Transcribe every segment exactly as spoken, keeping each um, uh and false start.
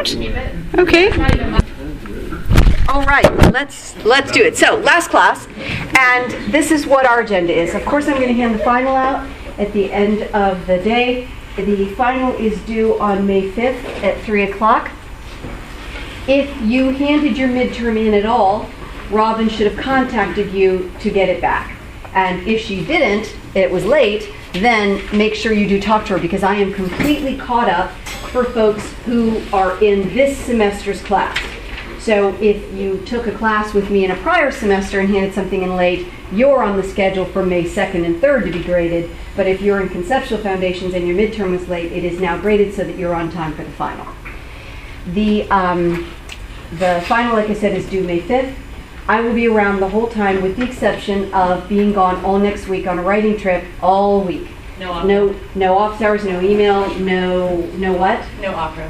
out? Okay. All right, let's let's do it. So, last class, and this is what our agenda is. Of course, I'm going to hand the final out at the end of the day. The final is due on May fifth at three o'clock. If you handed your midterm in at all, Robin should have contacted you to get it back. And if she didn't, it was late, then make sure you do talk to her, because I am completely caught up for folks who are in this semester's class. So if you took a class with me in a prior semester and handed something in late, you're on the schedule for May second and third to be graded. But if you're in Conceptual Foundations and your midterm was late, it is now graded so that you're on time for the final. The, um, the final, like I said, is due May fifth. I will be around the whole time, with the exception of being gone all next week on a writing trip all week. No opera. No, no office hours, no email, no, no what? No opera.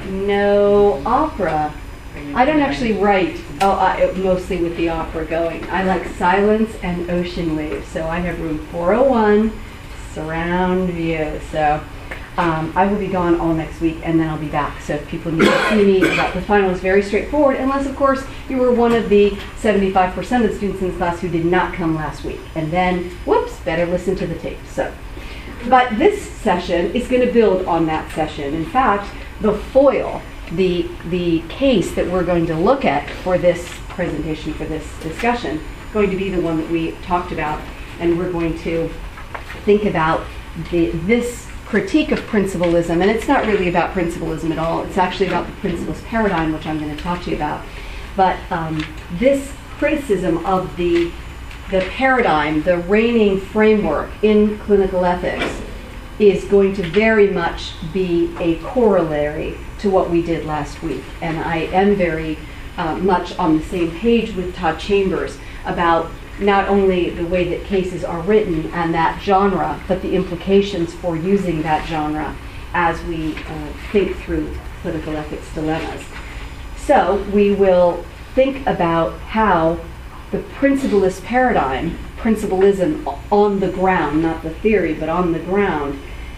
No opera. I don't actually write, oh, I, mostly with the opera going. I like silence and ocean waves, so I have room four oh one, surround view. So um, I will be gone all next week, and then I'll be back. So if people need to see me about the final, is very straightforward, unless, of course, you were one of the seventy-five percent of the students in this class who did not come last week. And then, whoops, better listen to the tape. So, but this session is going to build on that session. In fact, the foil, the the case that we're going to look at for this presentation, for this discussion, is going to be the one that we talked about, and we're going to think about the, this critique of principalism. And it's not really about principalism at all. It's actually about the principalist paradigm, which I'm going to talk to you about. But um, this criticism of the the paradigm, the reigning framework in clinical ethics, is going to very much be a corollary to what we did last week. And I am very uh, much on the same page with Todd Chambers about not only the way that cases are written and that genre, but the implications for using that genre as we uh, think through political ethics dilemmas. So we will think about how the principalist paradigm, principalism on the ground, not the theory, but on the ground,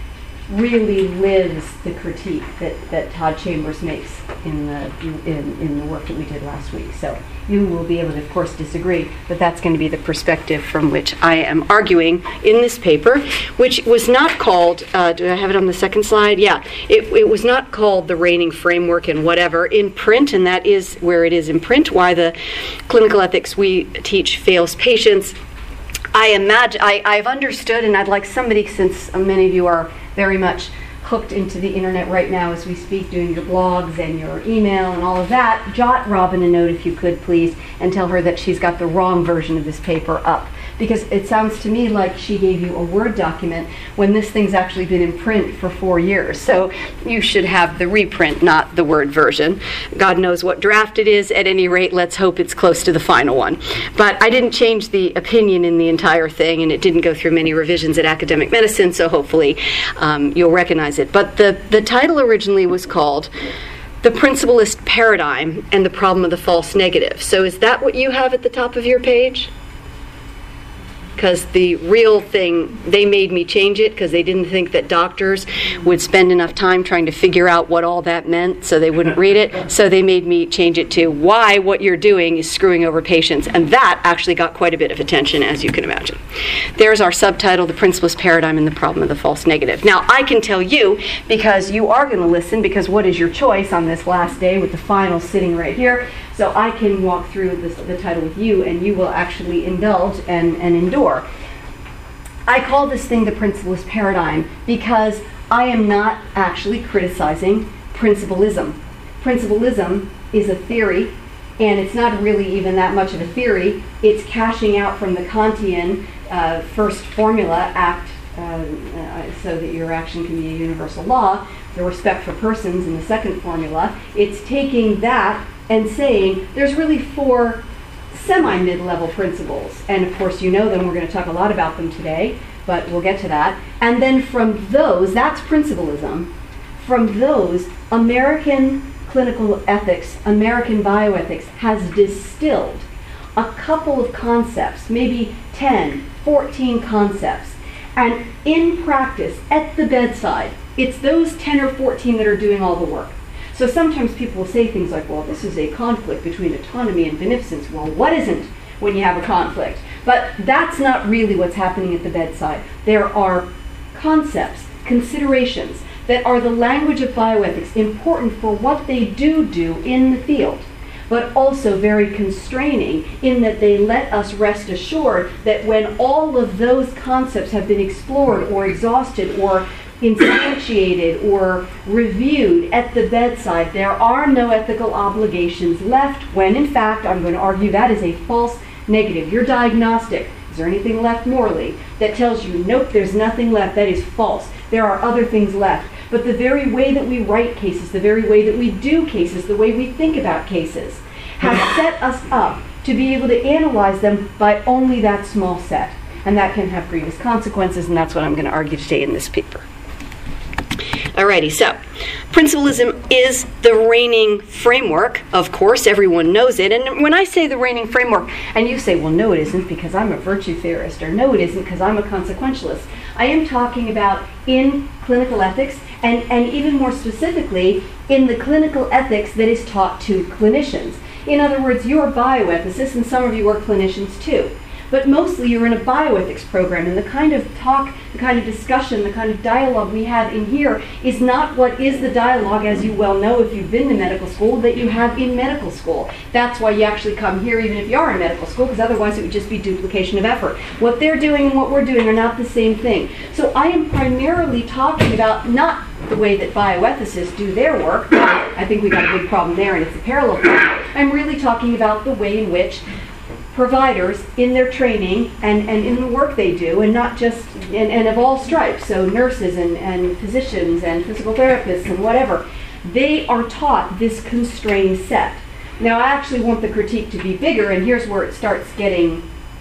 really lives the critique that, that Todd Chambers makes in the in, in the work that we did last week. So you will be able to, of course, disagree, but that's going to be the perspective from which I am arguing in this paper, which was not called, uh, do I have it on the second slide? Yeah, it, it was not called The Reigning Framework and whatever in print, and that is where it is in print, Why the Clinical Ethics We Teach Fails Patients. I imagine, I, I've understood, and I'd like somebody, since many of you are very much hooked into the internet right now as we speak, doing your blogs and your email and all of that, jot Robin a note if you could, please, and tell her that she's got the wrong version of this paper up. Because it sounds to me like she gave you a Word document when this thing's actually been in print for four years. So you should have the reprint, not the Word version. God knows what draft it is. At any rate, let's hope it's close to the final one. But I didn't change the opinion in the entire thing, and it didn't go through many revisions at Academic Medicine, so hopefully um, you'll recognize it. But the, the title originally was called The Principalist Paradigm and the Problem of the False Negative. So is that what you have at the top of your page? Because the real thing, they made me change it because they didn't think that doctors would spend enough time trying to figure out what all that meant, so they wouldn't read it. So they made me change it to why what you're doing is screwing over patients. And that actually got quite a bit of attention, as you can imagine. There's our subtitle, The Principalist Paradigm and the Problem of the False Negative. Now, I can tell you, because you are going to listen, because what is your choice on this last day with the final sitting right here? So I can walk through this, the title with you, and you will actually indulge and, and endure. I call this thing the principalist paradigm because I am not actually criticizing principalism. Principalism is a theory, and it's not really even that much of a theory. It's cashing out from the Kantian uh, first formula, act uh, uh, so that your action can be a universal law, the respect for persons in the second formula. It's taking that and saying there's really four semi-mid-level principles. And of course you know them, we're going to talk a lot about them today, but we'll get to that. And then from those, that's principalism, from those, American clinical ethics, American bioethics has distilled a couple of concepts, maybe ten, fourteen concepts. And in practice, at the bedside, it's those ten or fourteen that are doing all the work. So sometimes people will say things like, well, this is a conflict between autonomy and beneficence. Well, what isn't when you have a conflict? But that's not really what's happening at the bedside. There are concepts, considerations that are the language of bioethics, important for what they do do in the field, but also very constraining in that they let us rest assured that when all of those concepts have been explored or exhausted or instantiated or reviewed at the bedside, there are no ethical obligations left, when in fact, I'm going to argue that is a false negative. Your diagnostic, is there anything left morally, that tells you, nope, there's nothing left, that is false. There are other things left. But the very way that we write cases, the very way that we do cases, the way we think about cases, has set us up to be able to analyze them by only that small set. And that can have grievous consequences, and that's what I'm going to argue today in this paper. Alrighty, so principalism is the reigning framework. Of course, everyone knows it. And when I say the reigning framework, and you say, well, no, it isn't because I'm a virtue theorist, or no, it isn't because I'm a consequentialist, I am talking about in clinical ethics, and, and even more specifically, in the clinical ethics that is taught to clinicians. In other words, you're bioethicists, and some of you are clinicians too. But mostly you're in a bioethics program, and the kind of talk, the kind of discussion, the kind of dialogue we have in here is not what is the dialogue, as you well know if you've been to medical school, that you have in medical school. That's why you actually come here even if you are in medical school, because otherwise it would just be duplication of effort. What they're doing and what we're doing are not the same thing. So I am primarily talking about not the way that bioethicists do their work. I think we've got a big problem there, and it's a parallel problem. I'm really talking about the way in which providers in their training and, and in the work they do, and not just, and, and of all stripes, so nurses and, and physicians and physical therapists and whatever, they are taught this constrained set. Now I actually want the critique to be bigger, and here's where it starts getting,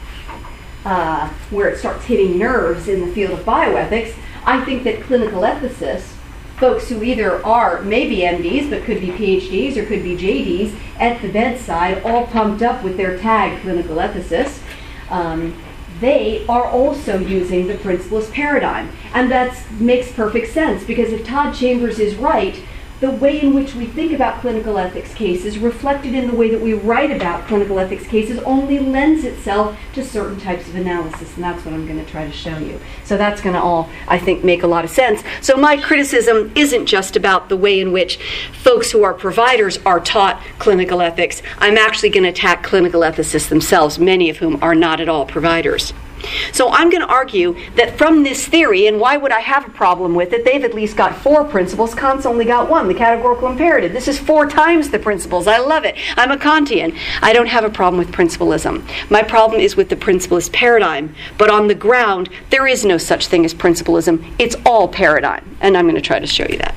uh, where it starts hitting nerves in the field of bioethics. I think that clinical ethicists, folks who either are maybe M Ds but could be P H Ds or could be J Ds at the bedside, all pumped up with their tag clinical ethicists, um, they are also using the principalist paradigm. And that makes perfect sense, because if Todd Chambers is right, the way in which we think about clinical ethics cases, reflected in the way that we write about clinical ethics cases, only lends itself to certain types of analysis, and that's what I'm going to try to show you. So that's going to all, I think, make a lot of sense. So my criticism isn't just about the way in which folks who are providers are taught clinical ethics. I'm actually going to attack clinical ethicists themselves, many of whom are not at all providers. So I'm going to argue that from this theory, and why would I have a problem with it? They've at least got four principles. Kant's only got one, the categorical imperative. This is four times the principles. I love it. I'm a Kantian. I don't have a problem with principalism. My problem is with the principalist paradigm. But on the ground, there is no such thing as principalism. It's all paradigm. And I'm going to try to show you that.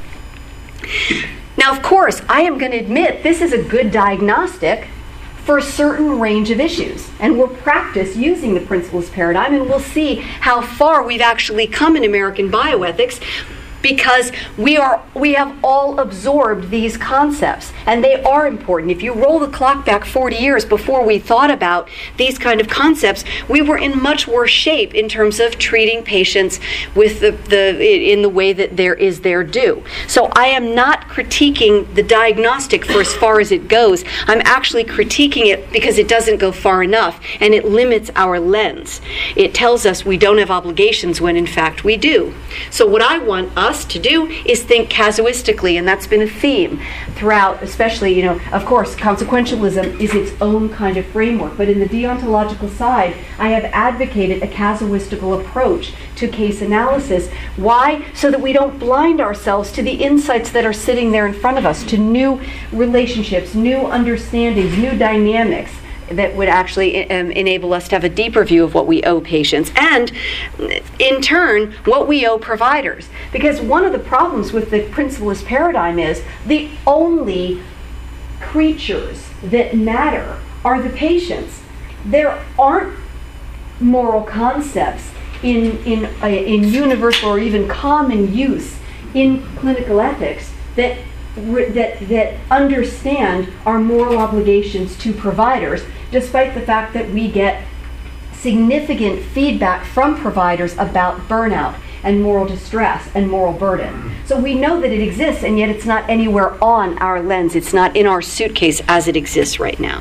Now, of course, I am going to admit this is a good diagnostic for a certain range of issues. And we'll practice using the principalist paradigm, and we'll see how far we've actually come in American bioethics, because we are we have all absorbed these concepts, and they are important. If you roll the clock back forty years before we thought about these kind of concepts, we were in much worse shape in terms of treating patients with the, the in the way that there is their due. So I am not critiquing the diagnostic for as far as it goes. I'm actually critiquing it because it doesn't go far enough, and it limits our lens. It tells us we don't have obligations when in fact we do. So what I want us to do is think casuistically, and that's been a theme throughout, especially, you know, of course, consequentialism is its own kind of framework, but in the deontological side, I have advocated a casuistical approach to case analysis. Why? So that we don't blind ourselves to the insights that are sitting there in front of us, to new relationships, new understandings, new dynamics that would actually um, enable us to have a deeper view of what we owe patients, and in turn what we owe providers. Because one of the problems with the principalist paradigm is the only creatures that matter are the patients. There aren't moral concepts in in uh, in universal or even common use in clinical ethics that that that understand our moral obligations to providers, despite the fact that we get significant feedback from providers about burnout and moral distress and moral burden. So we know that it exists, and yet it's not anywhere on our lens. It's not in our suitcase as it exists right now.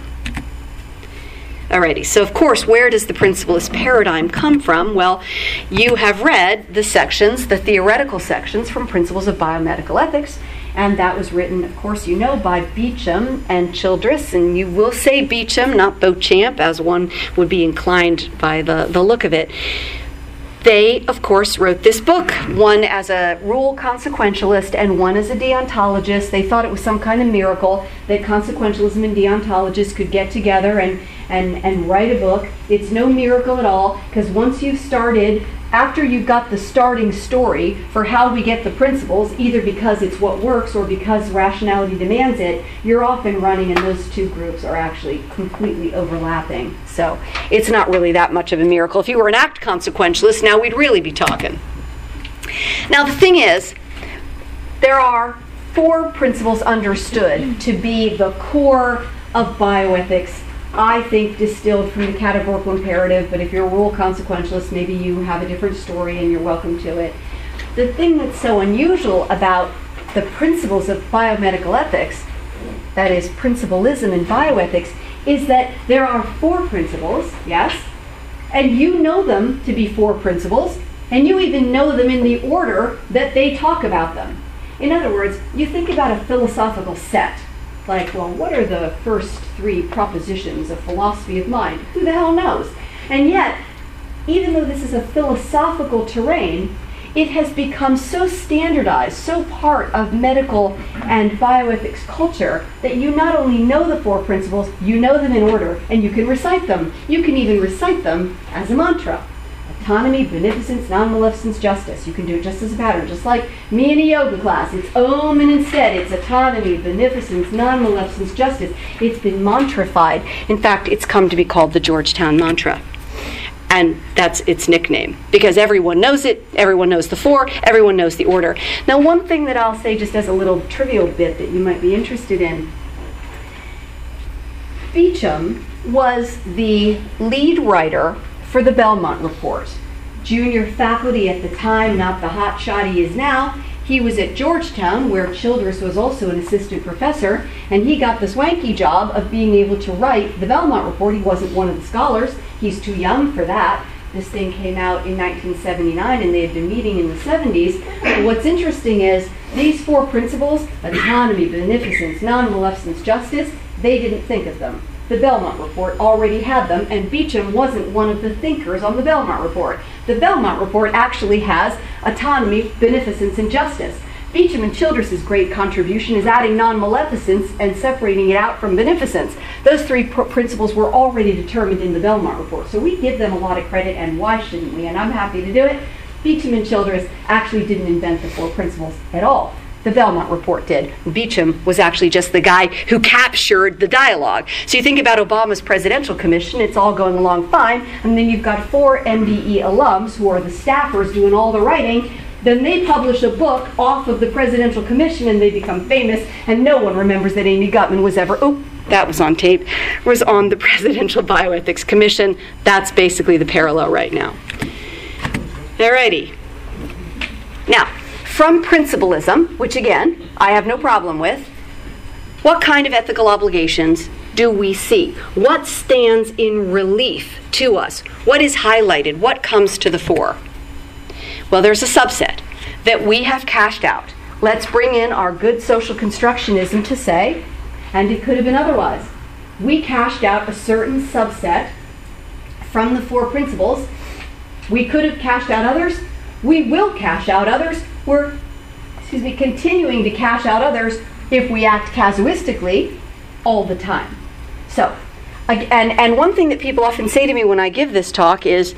Alrighty, so of course, where does the principlist paradigm come from? Well, you have read the sections, the theoretical sections from Principles of Biomedical Ethics, and that was written, of course, you know, by Beecham and Childress, and you will say Beecham, not Beauchamp, as one would be inclined by the, the look of it. They, of course, wrote this book, one as a rule consequentialist and one as a deontologist. They thought it was some kind of miracle that consequentialism and deontologists could get together and, and, and write a book. It's no miracle at all, because once you've started, after you've got the starting story for how we get the principles, either because it's what works or because rationality demands it, you're off and running, and those two groups are actually completely overlapping. So it's not really that much of a miracle. If you were an act consequentialist, now we'd really be talking. Now the thing is, there are four principles understood to be the core of bioethics, I think distilled from the categorical imperative, but if you're a rule consequentialist, maybe you have a different story and you're welcome to it. The thing that's so unusual about the principles of biomedical ethics, that is principalism in bioethics, is that there are four principles, yes, and you know them to be four principles, and you even know them in the order that they talk about them. In other words, you think about a philosophical set, like, well, what are the first three propositions of philosophy of mind? Who the hell knows? And yet, even though this is a philosophical terrain, it has become so standardized, so part of medical and bioethics culture, that you not only know the four principles, you know them in order, and you can recite them. You can even recite them as a mantra. Autonomy, beneficence, non-maleficence, justice. You can do it just as a pattern, just like me in a yoga class. It's Om, and instead it's autonomy, beneficence, non-maleficence, justice. It's been mantrified. In fact, it's come to be called the Georgetown Mantra. And that's its nickname, because everyone knows it, everyone knows the four, everyone knows the order. Now, one thing that I'll say just as a little trivial bit that you might be interested in, Beecham was the lead writer for the Belmont Report. Junior faculty at the time, not the hotshot he is now. He was at Georgetown, where Childress was also an assistant professor, and he got the swanky job of being able to write the Belmont Report. He wasn't one of the scholars. He's too young for that. This thing came out in nineteen seventy-nine, and they had been meeting in the seventies. But what's interesting is these four principles, autonomy, beneficence, non-maleficence, justice, they didn't think of them. The Belmont Report already had them, and Beecham wasn't one of the thinkers on the Belmont Report. The Belmont Report actually has autonomy, beneficence, and justice. Beecham and Childress's great contribution is adding non-maleficence and separating it out from beneficence. Those three pr- principles were already determined in the Belmont Report, so we give them a lot of credit, and why shouldn't we? And I'm happy to do it. Beecham and Childress actually didn't invent the four principles at all. The Belmont Report did. Beecham was actually just the guy who captured the dialogue. So you think about Obama's presidential commission, it's all going along fine, and then you've got four M D E alums who are the staffers doing all the writing. Then they publish a book off of the presidential commission, and they become famous, and no one remembers that Amy Gutman was ever, oh, that was on tape, was on the Presidential Bioethics Commission. That's basically the parallel right now. Alrighty. Now, from principalism, which again, I have no problem with, what kind of ethical obligations do we see? What stands in relief to us? What is highlighted? What comes to the fore? Well, there's a subset that we have cashed out. Let's bring in our good social constructionism to say, and it could have been otherwise. We cashed out a certain subset from the four principles. We could have cashed out others. We will cash out others. We're, excuse me, continuing to cash out others if we act casuistically all the time. So, and, and one thing that people often say to me when I give this talk is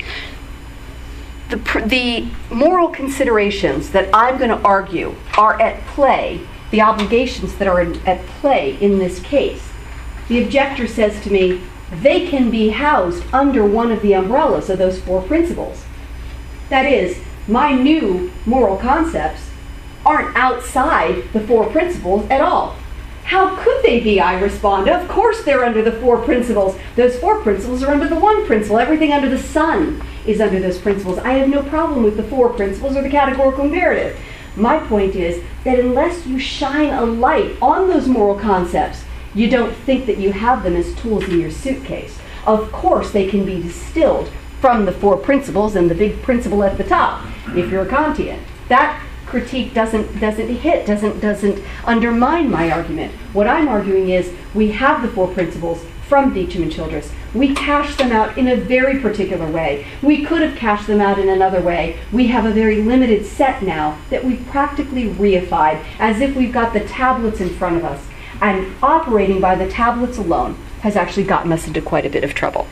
the, the moral considerations that I'm going to argue are at play, the obligations that are in, at play in this case. The objector says to me, they can be housed under one of the umbrellas of those four principles. That is, my new moral concepts aren't outside the four principles at all. How could they be, I respond? Of course they're under the four principles. Those four principles are under the one principle. Everything under the sun is under those principles. I have no problem with the four principles or the categorical imperative. My point is that unless you shine a light on those moral concepts, you don't think that you have them as tools in your suitcase. Of course, they can be distilled from the four principles and the big principle at the top, if you're a Kantian. That critique doesn't doesn't hit, doesn't doesn't undermine my argument. What I'm arguing is we have the four principles from Beecham and Childress. We cash them out in a very particular way. We could have cashed them out in another way. We have a very limited set now that we've practically reified, as if we've got the tablets in front of us. And operating by the tablets alone has actually gotten us into quite a bit of trouble.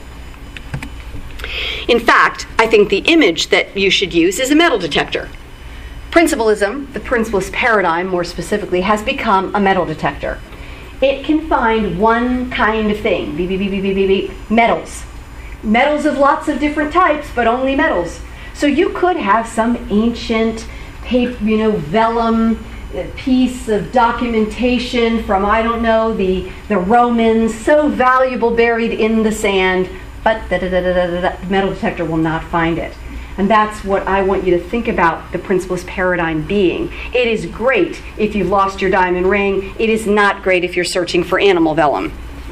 In fact, I think the image that you should use is a metal detector. Principalism, the principalist paradigm more specifically, has become a metal detector. It can find one kind of thing, beep, beep, beep, beep, beep, beep, metals. Metals of lots of different types, but only metals. So you could have some ancient, paper, you know, vellum piece of documentation from, I don't know, the, the Romans, so valuable buried in the sand, but da, da, da, da, da, da, the metal detector will not find it. And that's what I want you to think about the principalist paradigm being. It is great if you've lost your diamond ring. It is not great if you're searching for animal vellum.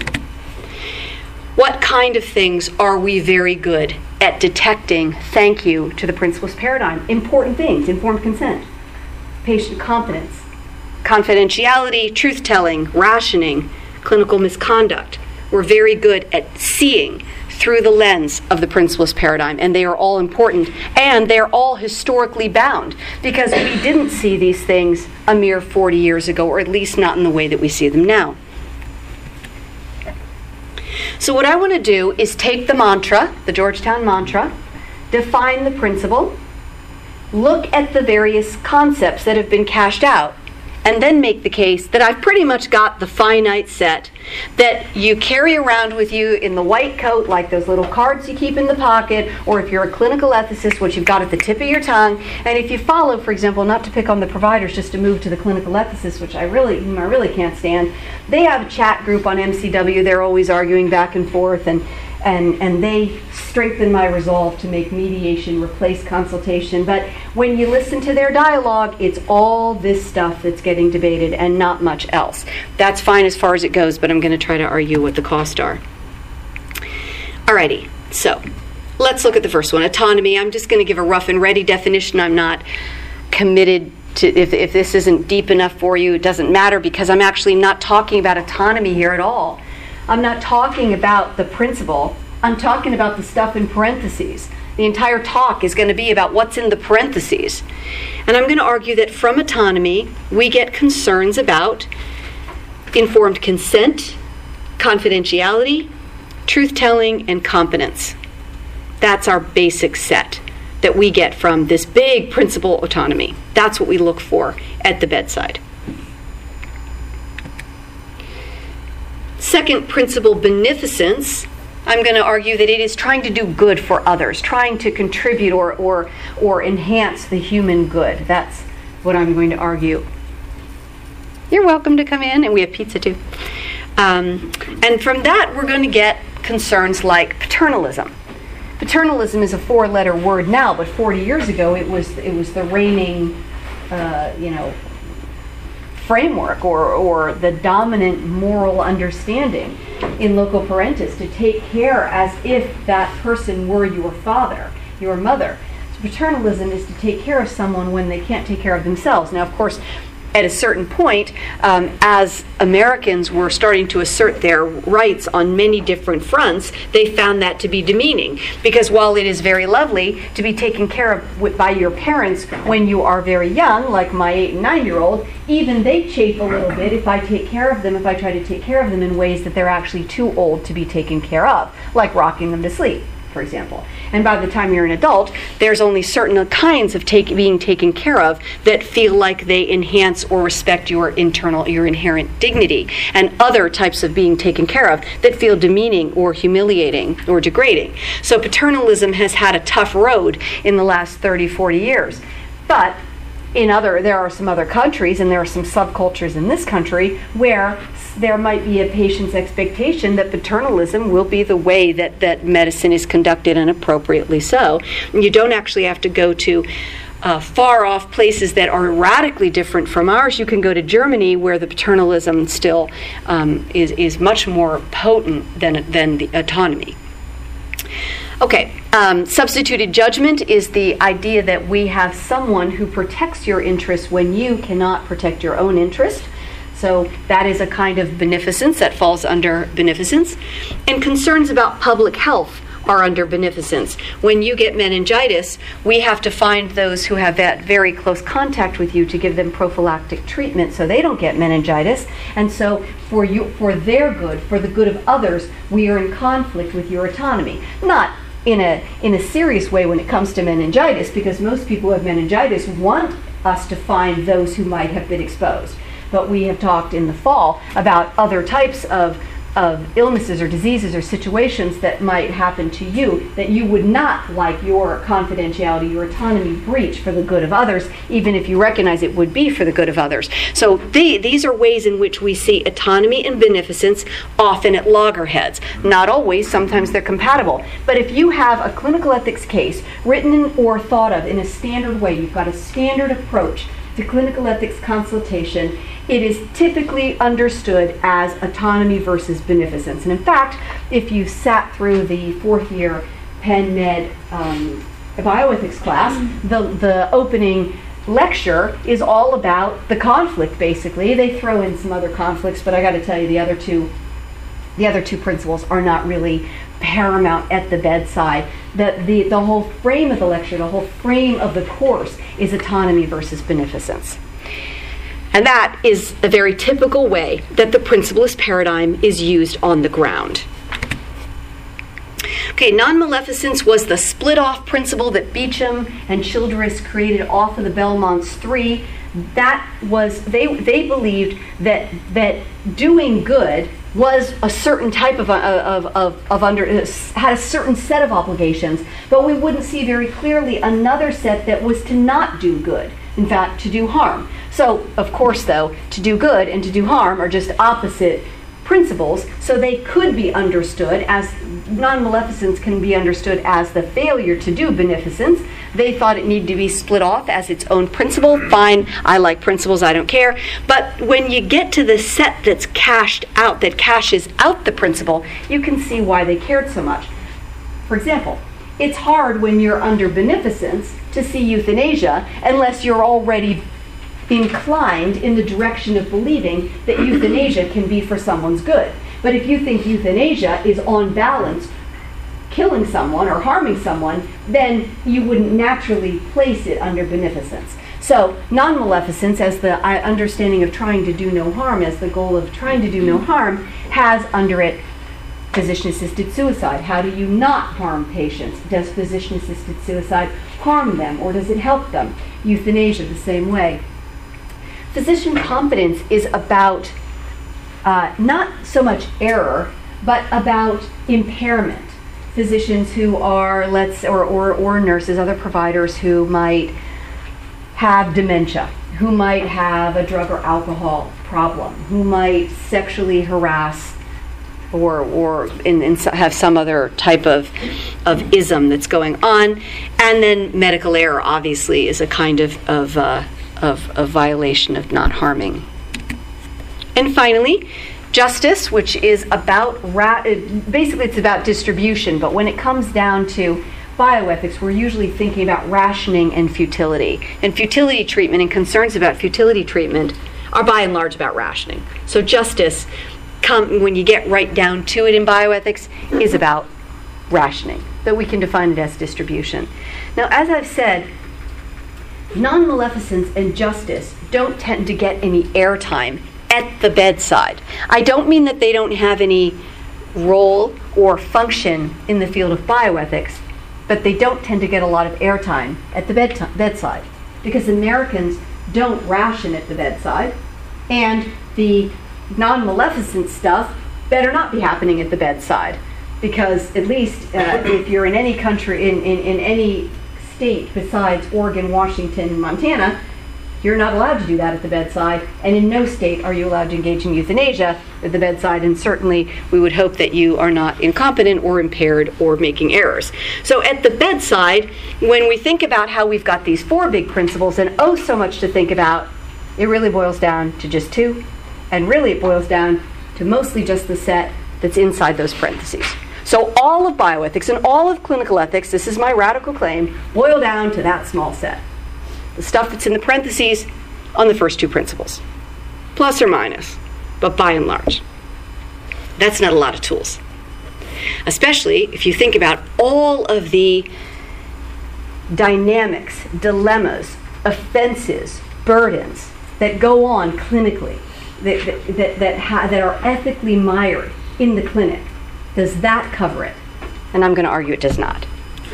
What kind of things are we very good at detecting, thank you to the principalist paradigm? Important things: informed consent, patient confidence, confidentiality, truth-telling, rationing, clinical misconduct. We're very good at seeing through the lens of the principalist paradigm, and they are all important, and they're all historically bound, because we didn't see these things a mere forty years ago, or at least not in the way that we see them now. So what I want to do is take the mantra, the Georgetown mantra, define the principle, look at the various concepts that have been cashed out, and then make the case that I've pretty much got the finite set that you carry around with you in the white coat, like those little cards you keep in the pocket, or if you're a clinical ethicist, what you've got at the tip of your tongue. And if you follow, for example, not to pick on the providers, just to move to the clinical ethicists, which I really, I really can't stand, they have a chat group on M C W. They're always arguing back and forth, and And, and they strengthen my resolve to make mediation replace consultation. But when you listen to their dialogue, it's all this stuff that's getting debated and not much else. That's fine as far as it goes, but I'm going to try to argue what the costs are. Alrighty, so let's look at the first one, autonomy. I'm just going to give a rough and ready definition. I'm not committed to, if, if this isn't deep enough for you, it doesn't matter, because I'm actually not talking about autonomy here at all. I'm not talking about the principle. I'm talking about the stuff in parentheses. The entire talk is going to be about what's in the parentheses. And I'm going to argue that from autonomy, we get concerns about informed consent, confidentiality, truth-telling, and competence. That's our basic set that we get from this big principle autonomy. That's what we look for at the bedside. Second principle, beneficence. I'm going to argue that it is trying to do good for others, trying to contribute or, or, or enhance the human good. That's what I'm going to argue. You're welcome to come in, and we have pizza too. Um, and from that, we're going to get concerns like paternalism. Paternalism is a four-letter word now, but forty years ago, it was it was the reigning, uh, you know, framework or, or the dominant moral understanding in loco parentis, to take care as if that person were your father, your mother. So paternalism is to take care of someone when they can't take care of themselves. Now, of course, at a certain point, um, as Americans were starting to assert their rights on many different fronts, they found that to be demeaning. Because while it is very lovely to be taken care of with, by your parents when you are very young, like my eight and nine-year-old, even they chafe a little bit if I take care of them, if I try to take care of them in ways that they're actually too old to be taken care of, like rocking them to sleep, for example. And by the time you're an adult, there's only certain kinds of take, being taken care of that feel like they enhance or respect your internal, your inherent dignity, and other types of being taken care of that feel demeaning or humiliating or degrading. So paternalism has had a tough road in the last thirty, forty years. But in other, there are some other countries, and there are some subcultures in this country where there might be a patient's expectation that paternalism will be the way that, that medicine is conducted, and appropriately so. You don't actually have to go to uh, far off places that are radically different from ours. You can go to Germany, where the paternalism still um, is, is much more potent than, than the autonomy. Okay, um, substituted judgment is the idea that we have someone who protects your interests when you cannot protect your own interest. So that is a kind of beneficence that falls under beneficence. And concerns about public health are under beneficence. When you get meningitis, we have to find those who have that very close contact with you to give them prophylactic treatment so they don't get meningitis. And so for you, for their good, for the good of others, we are in conflict with your autonomy. Not in a in a serious way when it comes to meningitis, because most people who have meningitis want us to find those who might have been exposed. But we have talked in the fall about other types of of illnesses or diseases or situations that might happen to you that you would not like your confidentiality, your autonomy breach for the good of others, even if you recognize it would be for the good of others. So the, these are ways in which we see autonomy and beneficence often at loggerheads. Not always, sometimes they're compatible. But if you have a clinical ethics case written in, or thought of in a standard way, you've got a standard approach to clinical ethics consultation, it is typically understood as autonomy versus beneficence. And in fact, if you sat through the fourth year Penn Med um, bioethics class, the, the opening lecture is all about the conflict, basically. They throw in some other conflicts, but I got to tell you, the other two the other two principles are not really paramount at the bedside. The, the, the whole frame of the lecture, the whole frame of the course is autonomy versus beneficence. And that is a very typical way that the principlist paradigm is used on the ground. Okay, non-maleficence was the split-off principle that Beecham and Childress created off of the Belmonts three. That was, they they believed that that doing good was a certain type of, of, of, of under, had a certain set of obligations, but we wouldn't see very clearly another set that was to not do good, in fact, to do harm. So, of course, though, to do good and to do harm are just opposite principles, so they could be understood as, non-maleficence can be understood as the failure to do beneficence. They thought it needed to be split off as its own principle. Fine, I like principles, I don't care. But when you get to the set that's cashed out, that cashes out the principle, you can see why they cared so much. For example, it's hard when you're under beneficence to see euthanasia unless you're already inclined in the direction of believing that euthanasia can be for someone's good. But if you think euthanasia is on balance killing someone or harming someone, then you wouldn't naturally place it under beneficence. So non-maleficence, as the understanding of trying to do no harm, as the goal of trying to do no harm, has under it physician-assisted suicide. How do you not harm patients? Does physician-assisted suicide harm them, or does it help them? Euthanasia, the same way. Physician competence is about uh, not so much error, but about impairment. Physicians who are, let's, or, or, or nurses, other providers who might have dementia, who might have a drug or alcohol problem, who might sexually harass or, or in, in, have some other type of, of ism that's going on. And then medical error, obviously, is a kind of, of uh, Of, of violation of not harming. And finally, justice, which is about, ra- basically it's about distribution, but when it comes down to bioethics, we're usually thinking about rationing and futility. And futility treatment and concerns about futility treatment are by and large about rationing. So justice, come, when you get right down to it in bioethics, is about rationing, but we can define it as distribution. Now, as I've said, non-maleficence and justice don't tend to get any airtime at the bedside. I don't mean that they don't have any role or function in the field of bioethics, but they don't tend to get a lot of airtime at the bed bedside, because Americans don't ration at the bedside, and the non-maleficent stuff better not be happening at the bedside, because at least uh, if you're in any country, in, in, in any state besides Oregon, Washington, and Montana, You're not allowed to do that at the bedside, and in no state are you allowed to engage in euthanasia at the bedside, and certainly we would hope that you are not incompetent or impaired or making errors. So at the bedside, when we think about how we've got these four big principles, and oh so much to think about, it really boils down to just two, and really it boils down to mostly just the set that's inside those parentheses. So all of bioethics and all of clinical ethics, this is my radical claim, boil down to that small set. The stuff that's in the parentheses on the first two principles. Plus or minus, but by and large. That's not a lot of tools. Especially if you think about all of the dynamics, dilemmas, offenses, burdens that go on clinically, that, that, that, that, ha- that are ethically mired in the clinic. Does that cover it? And I'm going to argue it does not.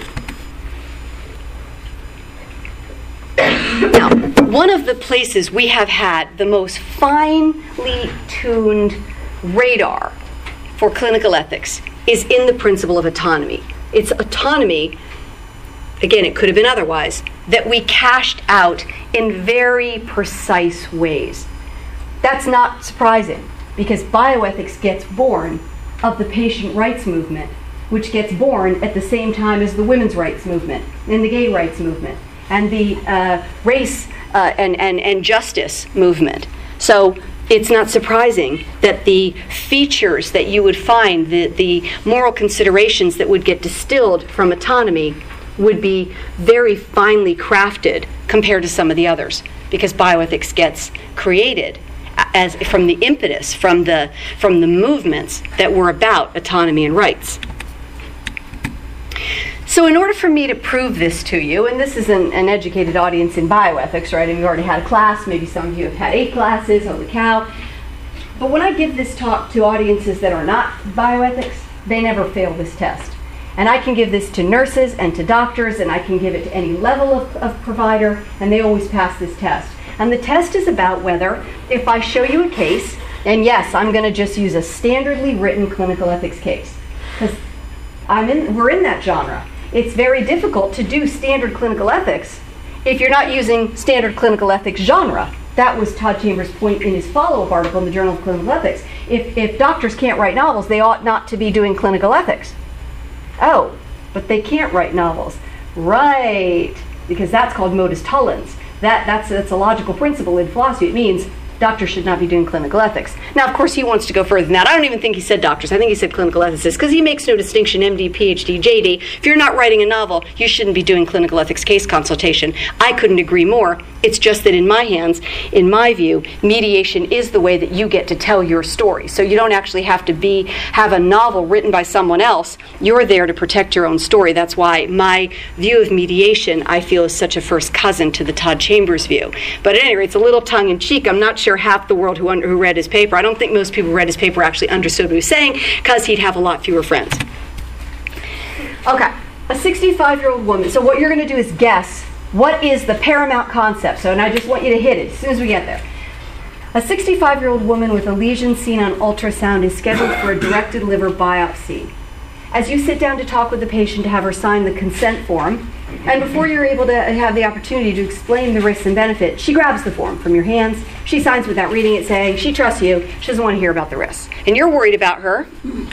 Now, one of the places we have had the most finely tuned radar for clinical ethics is in the principle of autonomy. It's autonomy, again, it could have been otherwise, that we cashed out in very precise ways. That's not surprising, because bioethics gets born of the patient rights movement, which gets born at the same time as the women's rights movement and the gay rights movement and the uh, race uh, and, and, and justice movement. So it's not surprising that the features that you would find, the, the moral considerations that would get distilled from autonomy would be very finely crafted compared to some of the others, because bioethics gets created as from the impetus, from the from the movements that were about autonomy and rights. So in order for me to prove this to you, and this is an, an educated audience in bioethics, right? And you've already had a class, maybe some of you have had eight classes, holy cow. But when I give this talk to audiences that are not bioethics, they never fail this test. And I can give this to nurses and to doctors, and I can give it to any level of, of provider, and they always pass this test. And the test is about whether, if I show you a case, and yes, I'm going to just use a standardly written clinical ethics case, because I'm in, we're in that genre. It's very difficult to do standard clinical ethics if you're not using standard clinical ethics genre. That was Todd Chambers' point in his follow-up article in the Journal of Clinical Ethics. If, if doctors can't write novels, they ought not to be doing clinical ethics. Oh, but they can't write novels. Right, because that's called modus tollens. That, that's, that's a logical principle in philosophy. It means doctors should not be doing clinical ethics. Now, of course, he wants to go further than that. I don't even think he said doctors. I think he said clinical ethicists, because he makes no distinction, M D, P H D, J D. If you're not writing a novel, you shouldn't be doing clinical ethics case consultation. I couldn't agree more. It's just that in my hands, in my view, mediation is the way that you get to tell your story. So you don't actually have to be have a novel written by someone else. You're there to protect your own story. That's why my view of mediation, I feel, is such a first cousin to the Todd Chambers view. But at any rate, it's a little tongue-in-cheek. I'm not sure half the world who, un- who read his paper. I don't think most people who read his paper actually understood what he was saying, because he'd have a lot fewer friends. Okay, a sixty-five-year-old woman. So what you're going to do is guess what is the paramount concept. So, and I just want you to hit it as soon as we get there. A sixty-five-year-old woman with a lesion seen on ultrasound is scheduled for a directed liver biopsy. As you sit down to talk with the patient to have her sign the consent form, and before you're able to have the opportunity to explain the risks and benefits, she grabs the form from your hands, she signs without reading it, saying she trusts you, she doesn't want to hear about the risks. And you're worried about her.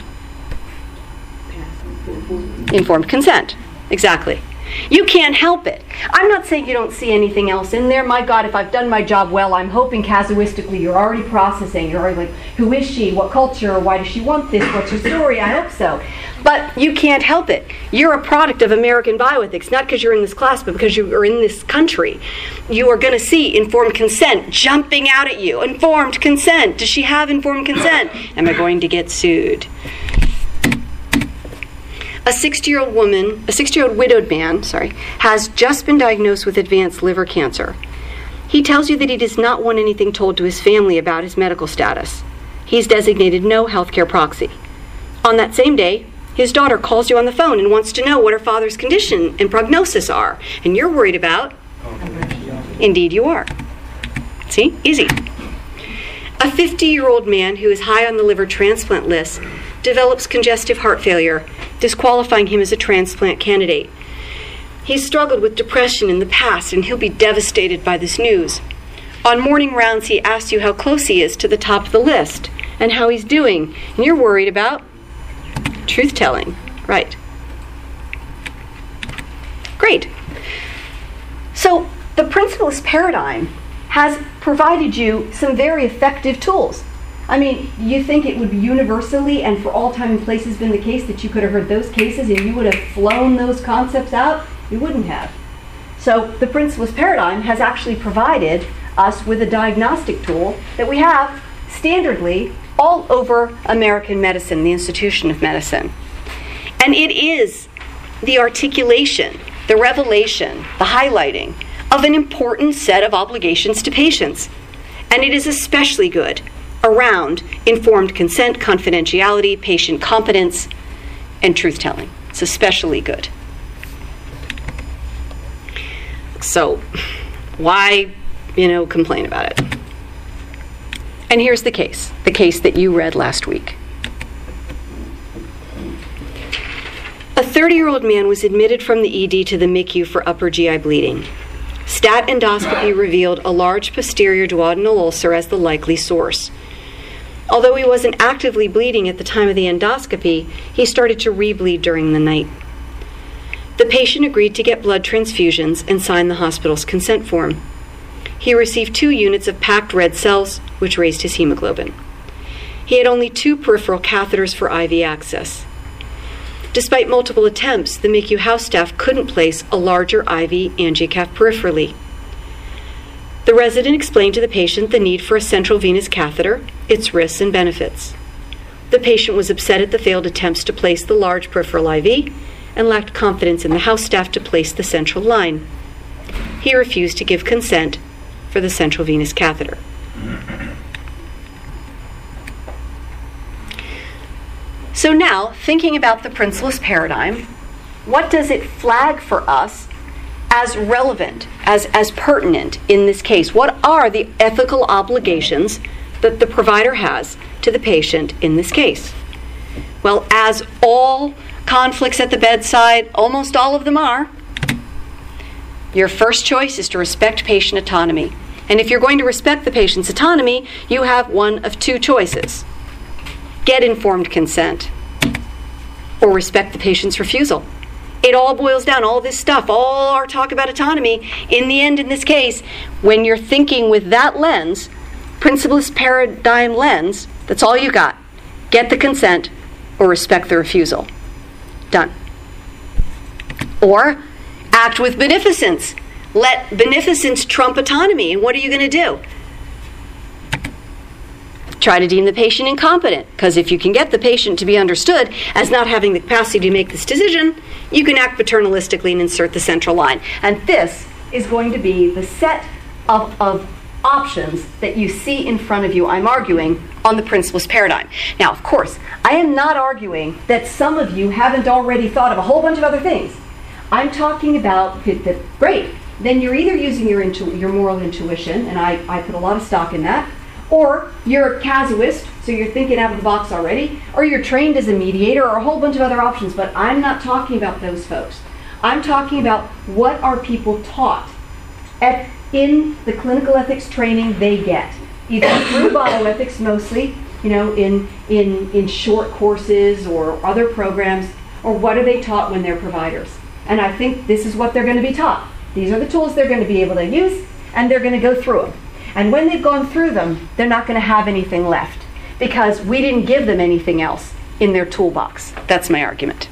Informed consent. Exactly. You can't help it. I'm not saying you don't see anything else in there. My God, if I've done my job well, I'm hoping casuistically you're already processing. You're already like, who is she? What culture? Why does she want this? What's her story? I hope so. But you can't help it. You're a product of American bioethics, not because you're in this class, but because you are in this country. You are going to see informed consent jumping out at you. Informed consent. Does she have informed consent? Am I going to get sued? A sixty-year-old woman, a sixty-year-old widowed man, sorry, has just been diagnosed with advanced liver cancer. He tells you that he does not want anything told to his family about his medical status. He's designated no healthcare proxy. On that same day, his daughter calls you on the phone and wants to know what her father's condition and prognosis are. And you're worried about? Indeed you are. See? Easy. A fifty-year-old man who is high on the liver transplant list develops congestive heart failure, disqualifying him as a transplant candidate. He's struggled with depression in the past, and he'll be devastated by this news. On morning rounds, he asks you how close he is to the top of the list and how he's doing. And you're worried about truth-telling. Right. Great. So the principlist paradigm has provided you some very effective tools. I mean, you think it would be universally and for all time and places been the case that you could have heard those cases and you would have flown those concepts out? You wouldn't have. So the principlist paradigm has actually provided us with a diagnostic tool that we have standardly all over American medicine, the institution of medicine. And it is the articulation, the revelation, the highlighting of an important set of obligations to patients. And it is especially good around informed consent, confidentiality, patient competence, and truth-telling. It's especially good. So why, you know, complain about it? And here's the case, the case that you read last week. A thirty-year-old man was admitted from the E D to the M I C U for upper G I bleeding. Stat endoscopy revealed a large posterior duodenal ulcer as the likely source. Although he wasn't actively bleeding at the time of the endoscopy, he started to rebleed during the night. The patient agreed to get blood transfusions and signed the hospital's consent form. He received two units of packed red cells, which raised his hemoglobin. He had only two peripheral catheters for I V access. Despite multiple attempts, the M I C U house staff couldn't place a larger I V angiocath peripherally. The resident explained to the patient the need for a central venous catheter, its risks and benefits. The patient was upset at the failed attempts to place the large peripheral I V and lacked confidence in the house staff to place the central line. He refused to give consent for the central venous catheter. So now, thinking about the principlist paradigm, what does it flag for us as relevant, as, as pertinent in this case? What are the ethical obligations that the provider has to the patient in this case? Well, as all conflicts at the bedside, almost all of them are, your first choice is to respect patient autonomy. And if you're going to respect the patient's autonomy, you have one of two choices. Get informed consent, or respect the patient's refusal. It all boils down, all this stuff, all our talk about autonomy, in the end, in this case, when you're thinking with that lens, principlist paradigm lens, that's all you got. Get the consent, or respect the refusal. Done. Or act with beneficence. Let beneficence trump autonomy. And what are you going to do? Try to deem the patient incompetent, because if you can get the patient to be understood as not having the capacity to make this decision, you can act paternalistically and insert the central line. And this is going to be the set of, of options that you see in front of you, I'm arguing, on the principlist paradigm. Now, of course, I am not arguing that some of you haven't already thought of a whole bunch of other things. I'm talking about, that, great, then you're either using your, intu- your moral intuition, and I, I put a lot of stock in that, or you're a casuist, so you're thinking out of the box already, or you're trained as a mediator, or a whole bunch of other options, but I'm not talking about those folks. I'm talking about what are people taught at, in the clinical ethics training they get, either through bioethics mostly, you know, in, in, in short courses or other programs, or what are they taught when they're providers. And I think this is what they're going to be taught. These are the tools they're going to be able to use, and they're going to go through them. And when they've gone through them, they're not going to have anything left because we didn't give them anything else in their toolbox. That's my argument.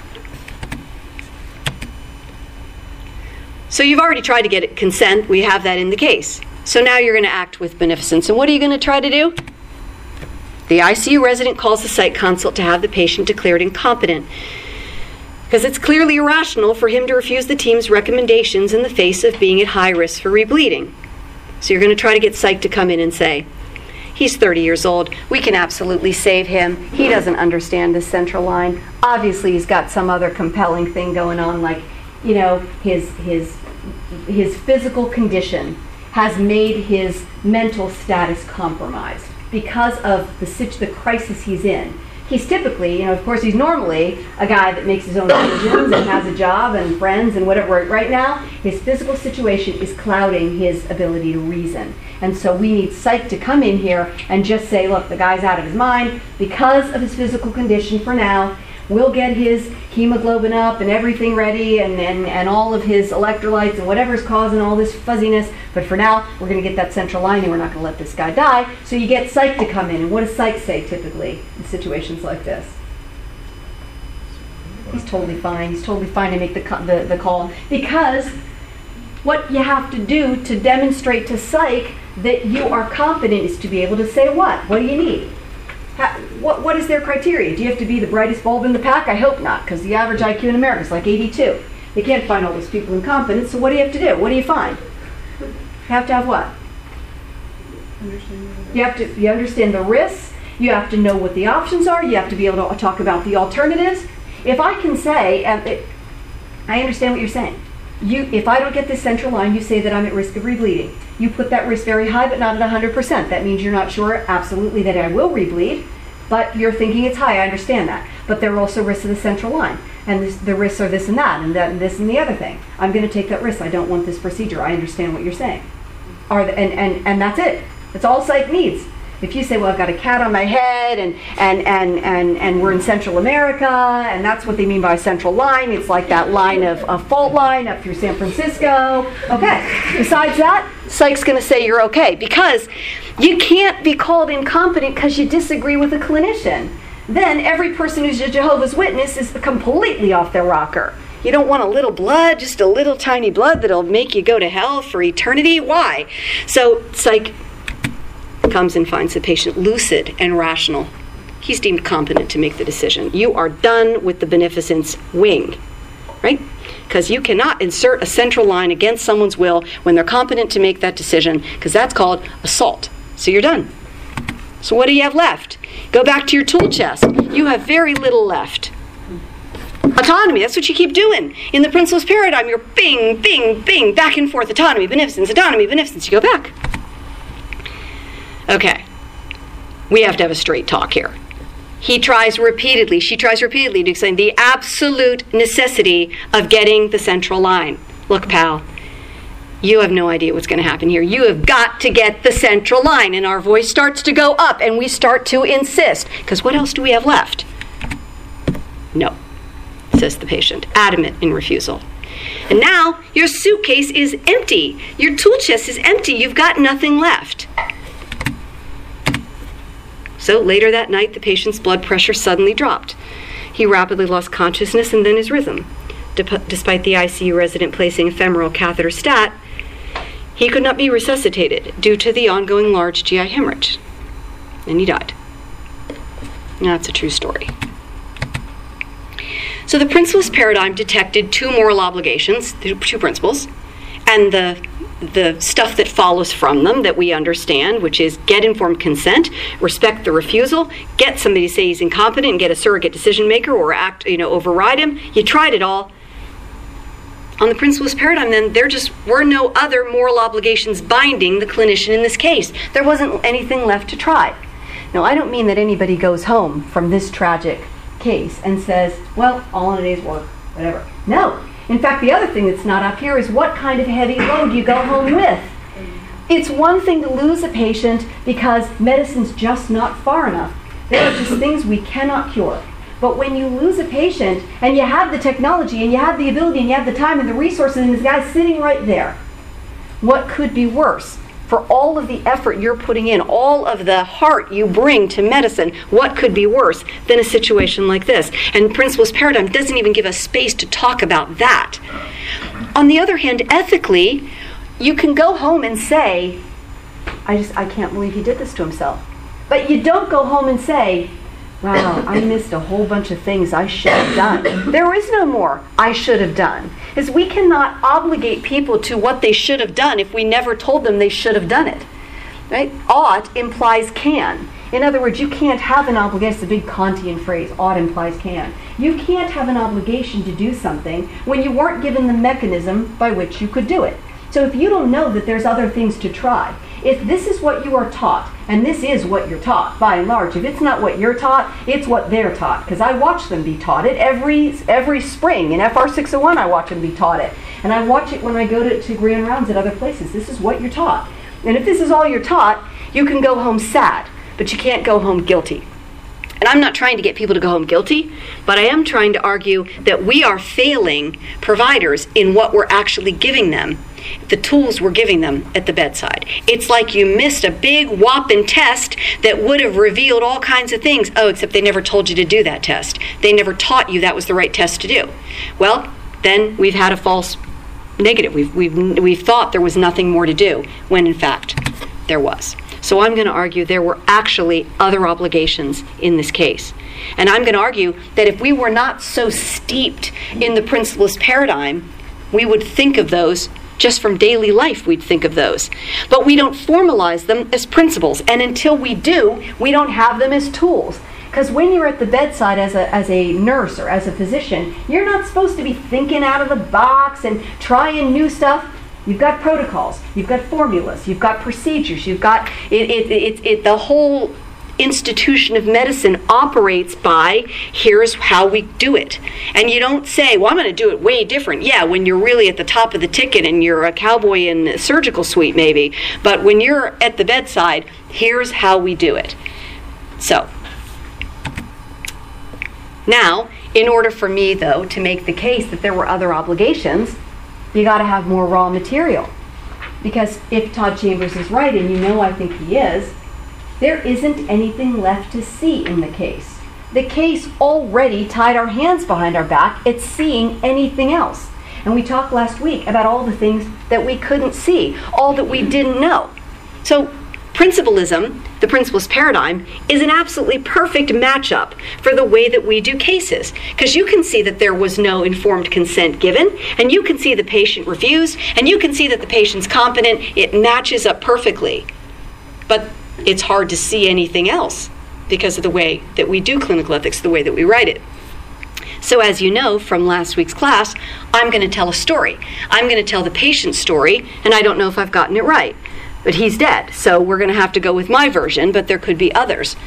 So you've already tried to get consent. We have that in the case. So now you're going to act with beneficence. And what are you going to try to do? The I C U resident calls the site consult to have the patient declared incompetent because it's clearly irrational for him to refuse the team's recommendations in the face of being at high risk for rebleeding. So you're going to try to get psych to come in and say, he's thirty years old. We can absolutely save him. He doesn't understand this central line. Obviously, he's got some other compelling thing going on, like, you know, his his his physical condition has made his mental status compromised because of the the crisis he's in, he's typically, you know, of course he's normally a guy that makes his own decisions and has a job and friends and whatever. Right now, his physical situation is clouding his ability to reason. And so we need psych to come in here and just say, look, the guy's out of his mind because of his physical condition for now. We'll get his hemoglobin up and everything ready and, and, and all of his electrolytes and whatever's causing all this fuzziness. But for now, we're going to get that central line and we're not going to let this guy die. So you get psych to come in. And what does psych say typically in situations like this? He's totally fine. He's totally fine to make the, the, the call. Because what you have to do to demonstrate to psych that you are competent is to be able to say what? What do you need? How, what, what is their criteria? Do you have to be the brightest bulb in the pack? I hope not, because the average I Q in America is like eighty-two. They can't find all those people incompetent, so what do you have to do? What do you find? You have to have what? You have to you understand the risks. You have to know what the options are. You have to be able to talk about the alternatives. If I can say, and it, I understand what you're saying. You, if I don't get this central line, you say that I'm at risk of rebleeding. You put that risk very high, but not at one hundred percent. That means you're not sure absolutely that I will rebleed, but you're thinking it's high. I understand that. But there are also risks of the central line. And this, the risks are this and that, and that, and this and the other thing. I'm going to take that risk. I don't want this procedure. I understand what you're saying. Are the, and, and, and that's it. That's all psych needs. If you say, well, I've got a cat on my head, and, and, and, and, and we're in Central America, and that's what they mean by central line. It's like that line of a fault line up through San Francisco. Okay. Besides that, psych's going to say you're okay, because you can't be called incompetent because you disagree with a clinician. Then every person who's a Jehovah's Witness is completely off their rocker. You don't want a little blood, just a little tiny blood that'll make you go to hell for eternity. Why? So psych comes and finds the patient lucid and rational. He's deemed competent to make the decision. You are done with the beneficence wing, right? Because you cannot insert a central line against someone's will when they're competent to make that decision, because that's called assault. So you're done. So what do you have left? Go back to your tool chest. You have very little left. Autonomy, that's what you keep doing. In the principles paradigm, you're bing, bing, bing, back and forth, autonomy, beneficence, autonomy, beneficence. You go back. Okay, we have to have a straight talk here. He tries repeatedly, she tries repeatedly to explain the absolute necessity of getting the central line. Look, pal, you have no idea what's going to happen here. You have got to get the central line. And our voice starts to go up, and we start to insist. Because what else do we have left? No, says the patient, adamant in refusal. And now your suitcase is empty. Your tool chest is empty. You've got nothing left. So later that night, the patient's blood pressure suddenly dropped. He rapidly lost consciousness and then his rhythm. Dep- despite the I C U resident placing a femoral catheter stat, he could not be resuscitated due to the ongoing large G I hemorrhage. And he died. Now, that's a true story. So the principles paradigm detected two moral obligations, two principles, and the the stuff that follows from them that we understand, which is get informed consent, respect the refusal, get somebody to say he's incompetent and get a surrogate decision maker or act, you know, override him. You tried it all. On the principles paradigm, then, there just were no other moral obligations binding the clinician in this case. There wasn't anything left to try. Now, I don't mean that anybody goes home from this tragic case and says, well, all in a day's work, whatever. No. In fact, the other thing that's not up here is what kind of heavy load you go home with. It's one thing to lose a patient because medicine's just not far enough. There are just things we cannot cure. But when you lose a patient and you have the technology and you have the ability and you have the time and the resources and this guy's sitting right there, what could be worse? For all of the effort you're putting in, all of the heart you bring to medicine, what could be worse than a situation like this? And Principles Paradigm doesn't even give us space to talk about that. On the other hand, ethically, you can go home and say, I just, I can't believe he did this to himself. But you don't go home and say, wow, I missed a whole bunch of things I should have done. There is no more I should have done. Is we cannot obligate people to what they should have done if we never told them they should have done it. Right? Ought implies can. In other words, you can't have an obligation. It's a big Kantian phrase. Ought implies can. You can't have an obligation to do something when you weren't given the mechanism by which you could do it. So if you don't know that there's other things to try, if this is what you are taught, and this is what you're taught, by and large, if it's not what you're taught, it's what they're taught. Because I watch them be taught it every every spring. In F R six oh one, I watch them be taught it. And I watch it when I go to, to grand rounds at other places. This is what you're taught. And if this is all you're taught, you can go home sad, but you can't go home guilty. And I'm not trying to get people to go home guilty, but I am trying to argue that we are failing providers in what we're actually giving them, the tools we're giving them at the bedside. It's like you missed a big whopping test that would have revealed all kinds of things. Oh, except they never told you to do that test. They never taught you that was the right test to do. Well, then we've had a false negative. We've, we've, we've thought there was nothing more to do, when in fact there was. So I'm going to argue there were actually other obligations in this case. And I'm going to argue that if we were not so steeped in the principlist paradigm, we would think of those just from daily life. We'd think of those. But we don't formalize them as principles. And until we do, we don't have them as tools. Because when you're at the bedside as a, as a nurse or as a physician, you're not supposed to be thinking out of the box and trying new stuff. You've got protocols, you've got formulas, you've got procedures, you've got, it, it, it, it, the whole institution of medicine operates by, here's how we do it. And you don't say, well, I'm going to do it way different. Yeah, when you're really at the top of the ticket and you're a cowboy in a surgical suite maybe. But when you're at the bedside, here's how we do it. So, now, in order for me, though, to make the case that there were other obligations, you got to have more raw material. Because if Todd Chambers is right, and you know I think he is, there isn't anything left to see in the case. The case already tied our hands behind our back at seeing anything else. And we talked last week about all the things that we couldn't see, all that we didn't know. So principalism, the principlist paradigm, is an absolutely perfect matchup for the way that we do cases. Because you can see that there was no informed consent given, and you can see the patient refused, and you can see that the patient's competent. It matches up perfectly. But it's hard to see anything else because of the way that we do clinical ethics, the way that we write it. So as you know from last week's class, I'm going to tell a story. I'm going to tell the patient's story, and I don't know if I've gotten it right. But he's dead, so we're going to have to go with my version, but there could be others.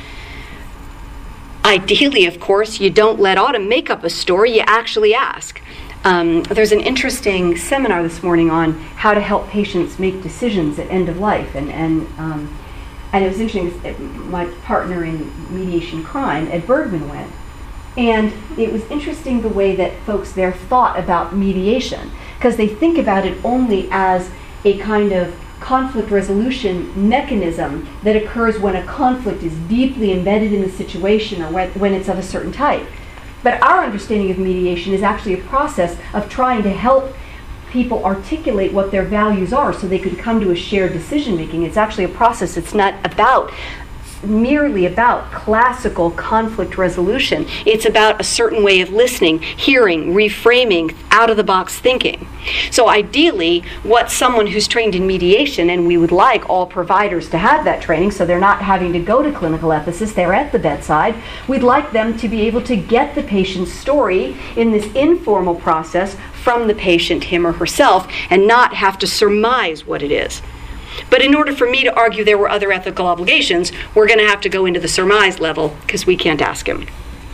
Ideally, of course, you don't let Autumn make up a story, you actually ask. Um, there's an interesting seminar this morning on how to help patients make decisions at end of life, and, and, um, and it was interesting, my partner in mediation crime, Ed Bergman, went. And it was interesting the way that folks there thought about mediation, because they think about it only as a kind of conflict resolution mechanism that occurs when a conflict is deeply embedded in the situation or when, when it's of a certain type. But our understanding of mediation is actually a process of trying to help people articulate what their values are so they could come to a shared decision making. It's actually a process. It's not about merely about classical conflict resolution. It's about a certain way of listening, hearing, reframing, out-of-the-box thinking. So ideally, what someone who's trained in mediation, and we would like all providers to have that training so they're not having to go to clinical ethicists, they're at the bedside, we'd like them to be able to get the patient's story in this informal process from the patient, him or herself, and not have to surmise what it is. But in order for me to argue there were other ethical obligations, we're going to have to go into the surmise level because we can't ask him.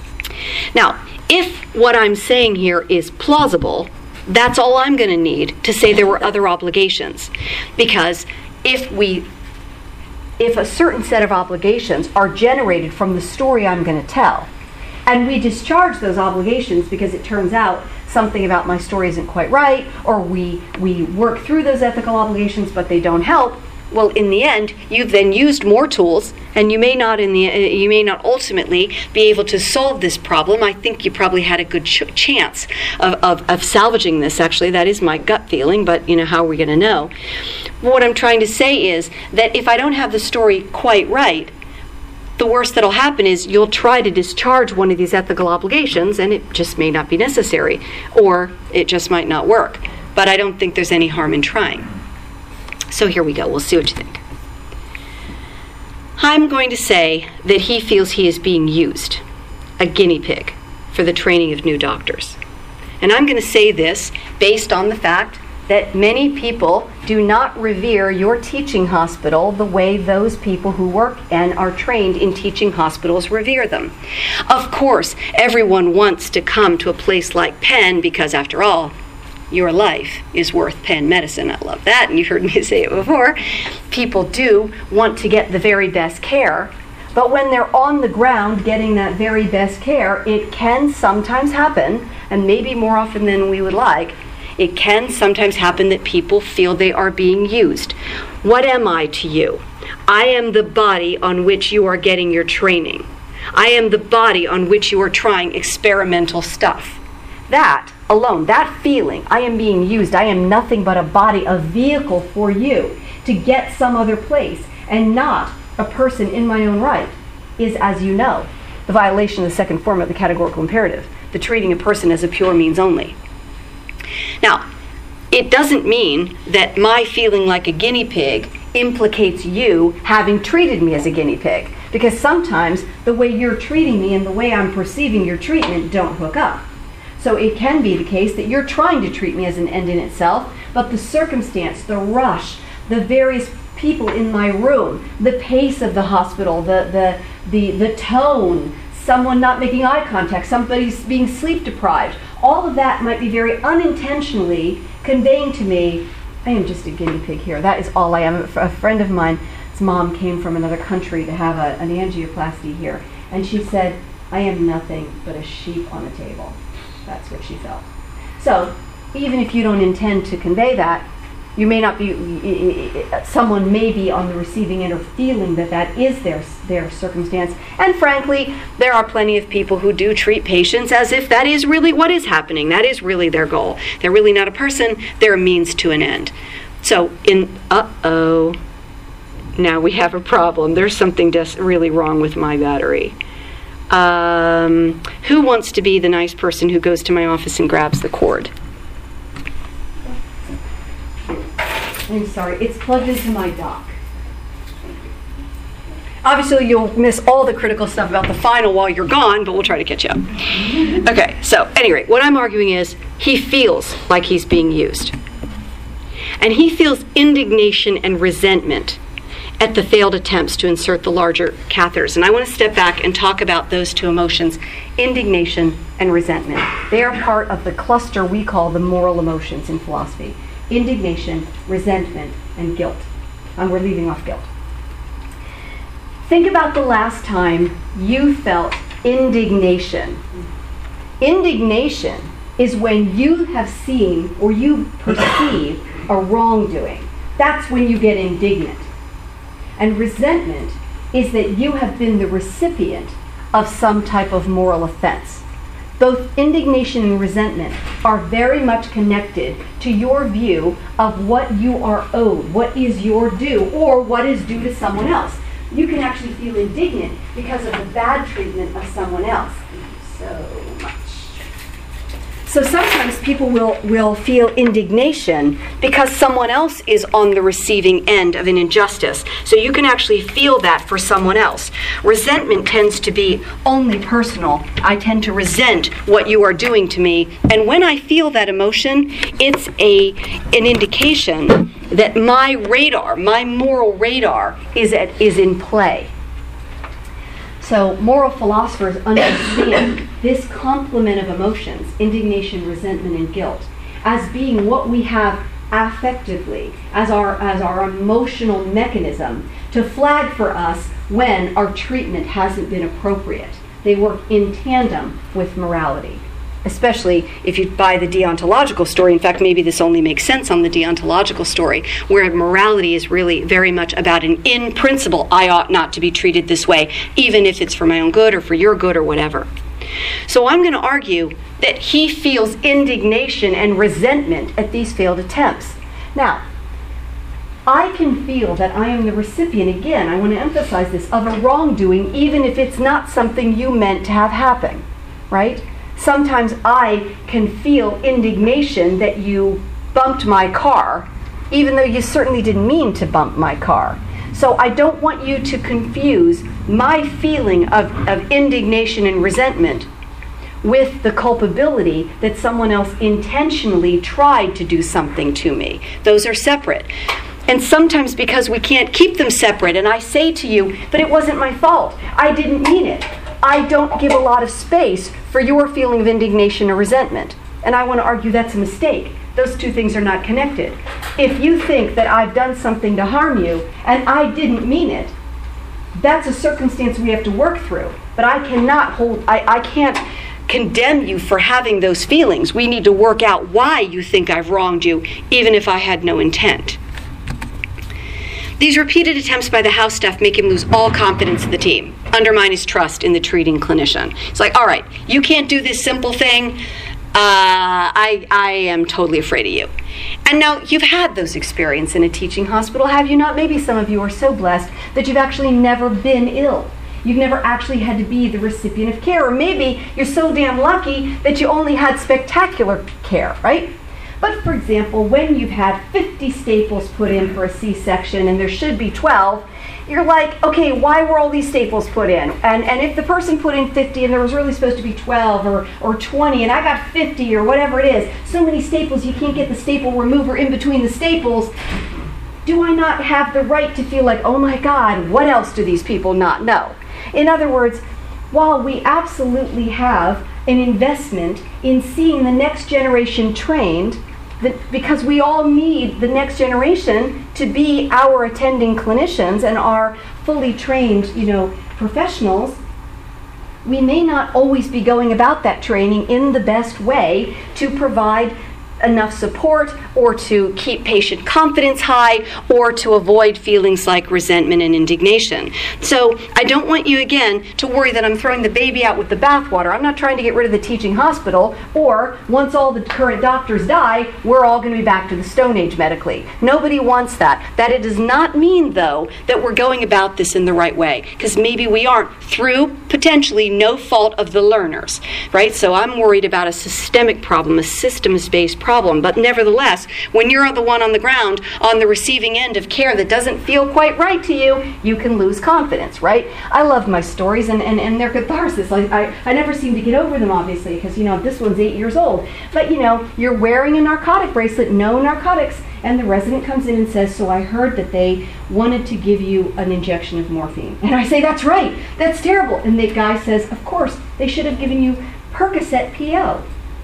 Now, if what I'm saying here is plausible, that's all I'm going to need to say there were other obligations. Because if we, if a certain set of obligations are generated from the story I'm going to tell, and we discharge those obligations because it turns out something about my story isn't quite right, or we we work through those ethical obligations but they don't help, well, in the end, you've then used more tools, and you may not in the uh, you may not ultimately be able to solve this problem. I think you probably had a good ch- chance of, of, of salvaging this, actually. That is my gut feeling, but you know, how are we going to know? What I'm trying to say is that if I don't have the story quite right, the worst that'll happen is you'll try to discharge one of these ethical obligations and it just may not be necessary, or it just might not work. But I don't think there's any harm in trying. So here we go. We'll see what you think. I'm going to say that he feels he is being used, a guinea pig, for the training of new doctors. And I'm going to say this based on the fact that many people do not revere your teaching hospital the way those people who work and are trained in teaching hospitals revere them. Of course, everyone wants to come to a place like Penn because, after all, your life is worth Penn Medicine. I love that, and you've heard me say it before. People do want to get the very best care, but when they're on the ground getting that very best care, it can sometimes happen, and maybe more often than we would like, it can sometimes happen that people feel they are being used. What am I to you? I am the body on which you are getting your training. I am the body on which you are trying experimental stuff. That alone, that feeling, I am being used, I am nothing but a body, a vehicle for you to get some other place, and not a person in my own right, is, as you know, the violation of the second form of the categorical imperative, the treating a person as a pure means only. Now, it doesn't mean that my feeling like a guinea pig implicates you having treated me as a guinea pig, because sometimes the way you're treating me and the way I'm perceiving your treatment don't hook up. So it can be the case that you're trying to treat me as an end in itself, but the circumstance, the rush, the various people in my room, the pace of the hospital, the the the, the tone, someone not making eye contact, somebody's being sleep deprived, all of that might be very unintentionally conveying to me, I am just a guinea pig here. That is all I am. A friend of mine, his mom came from another country to have a, an angioplasty here, and she said, I am nothing but a sheep on a table. That's what she felt. So even if you don't intend to convey that, you may not be, someone may be on the receiving end or feeling that that is their their circumstance. And frankly, there are plenty of people who do treat patients as if that is really what is happening. That is really their goal. They're really not a person. They're a means to an end. So in, uh-oh, now we have a problem. There's something des- really wrong with my battery. Um, who wants to be the nice person who goes to my office and grabs the cord? I'm sorry, it's plugged into my dock. Obviously, you'll miss all the critical stuff about the final while you're gone, but we'll try to catch you up. Okay, so at any rate, what I'm arguing is he feels like he's being used. And he feels indignation and resentment at the failed attempts to insert the larger catheters. And I want to step back and talk about those two emotions, indignation and resentment. They are part of the cluster we call the moral emotions in philosophy. Indignation, resentment, and guilt. And we're leaving off guilt. Think about the last time you felt indignation. Indignation is when you have seen or you perceive a wrongdoing. That's when you get indignant. And resentment is that you have been the recipient of some type of moral offense. Both indignation and resentment are very much connected to your view of what you are owed, what is your due, or what is due to someone else. You can actually feel indignant because of the bad treatment of someone else. Thank you so much. So sometimes people will, will feel indignation because someone else is on the receiving end of an injustice. So you can actually feel that for someone else. Resentment tends to be only personal. I tend to resent what you are doing to me. And when I feel that emotion, it's a an indication that my radar, my moral radar, is at, is in play. So moral philosophers understand this complement of emotions, indignation, resentment, and guilt, as being what we have affectively, as our, as our emotional mechanism to flag for us when our treatment hasn't been appropriate. They work in tandem with morality, especially if you buy the deontological story. In fact, maybe this only makes sense on the deontological story, where morality is really very much about an in principle, I ought not to be treated this way, even if it's for my own good or for your good or whatever. So I'm going to argue that he feels indignation and resentment at these failed attempts. Now, I can feel that I am the recipient, again, I want to emphasize this, of a wrongdoing, even if it's not something you meant to have happen, right? Sometimes I can feel indignation that you bumped my car, even though you certainly didn't mean to bump my car. So I don't want you to confuse my feeling of, of indignation and resentment with the culpability that someone else intentionally tried to do something to me. Those are separate. And sometimes because we can't keep them separate, and I say to you, but it wasn't my fault. I didn't mean it. I don't give a lot of space for your feeling of indignation or resentment. And I want to argue that's a mistake. Those two things are not connected. If you think that I've done something to harm you and I didn't mean it, that's a circumstance we have to work through. But I cannot hold, I, I can't condemn you for having those feelings. We need to work out why you think I've wronged you, even if I had no intent. These repeated attempts by the house staff make him lose all confidence in the team, undermine his trust in the treating clinician. It's like, all right, you can't do this simple thing. Uh, I, I am totally afraid of you. And now you've had those experiences in a teaching hospital, have you not? Maybe some of you are so blessed that you've actually never been ill. You've never actually had to be the recipient of care. Or maybe you're so damn lucky that you only had spectacular care, right? But for example, when you've had fifty staples put in for a C-section and there should be twelve, you're like, okay, why were all these staples put in? And and if the person put in fifty and there was really supposed to be twelve or, or twenty and I got fifty or whatever it is, so many staples you can't get the staple remover in between the staples, do I not have the right to feel like, oh my God, what else do these people not know? In other words, while we absolutely have an investment in seeing the next generation trained, that because we all need the next generation to be our attending clinicians and our fully trained, you know, professionals, we may not always be going about that training in the best way to provide enough support or to keep patient confidence high or to avoid feelings like resentment and indignation. So I don't want you, again, to worry that I'm throwing the baby out with the bathwater. I'm not trying to get rid of the teaching hospital, or once all the current doctors die, we're all going to be back to the Stone Age medically. Nobody wants that. That it does not mean, though, that we're going about this in the right way, because maybe we aren't, through potentially no fault of the learners, right? So I'm worried about a systemic problem, a systems-based problem. But nevertheless, when you're the one on the ground on the receiving end of care that doesn't feel quite right to you, you can lose confidence, right? I love my stories and, and, and their catharsis. I, I, I never seem to get over them, obviously, because, you know, this one's eight years old. But, you know, you're wearing a narcotic bracelet, no narcotics, and the resident comes in and says, so I heard that they wanted to give you an injection of morphine. And I say, that's right, that's terrible. And the guy says, of course, they should have given you Percocet P O.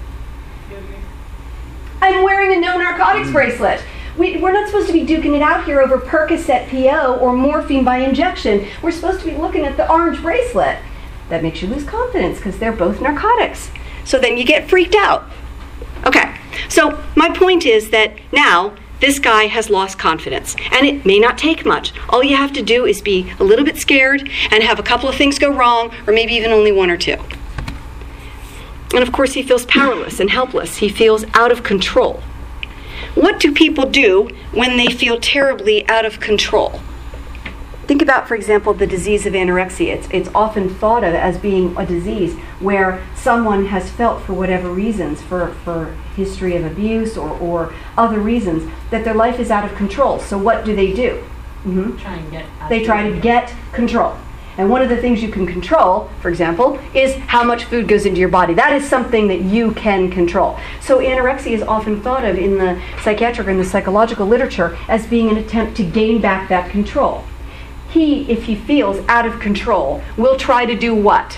I'm wearing a no narcotics bracelet. We, we're not supposed to be duking it out here over Percocet P O or morphine by injection. We're supposed to be looking at the orange bracelet. That makes you lose confidence because they're both narcotics. So then you get freaked out. Okay, so my point is that now this guy has lost confidence, and it may not take much. All you have to do is be a little bit scared and have a couple of things go wrong, or maybe even only one or two. And of course, he feels powerless and helpless. He feels out of control. What do people do when they feel terribly out of control? Think about, for example, the disease of anorexia. It's, it's often thought of as being a disease where someone has felt, for whatever reasons, for, for history of abuse or, or other reasons, that their life is out of control. So what do they do? Mm-hmm. Try and get they try to get control. And one of the things you can control, for example, is how much food goes into your body. That is something that you can control. So anorexia is often thought of in the psychiatric and the psychological literature as being an attempt to gain back that control. He, if he feels out of control, will try to do what?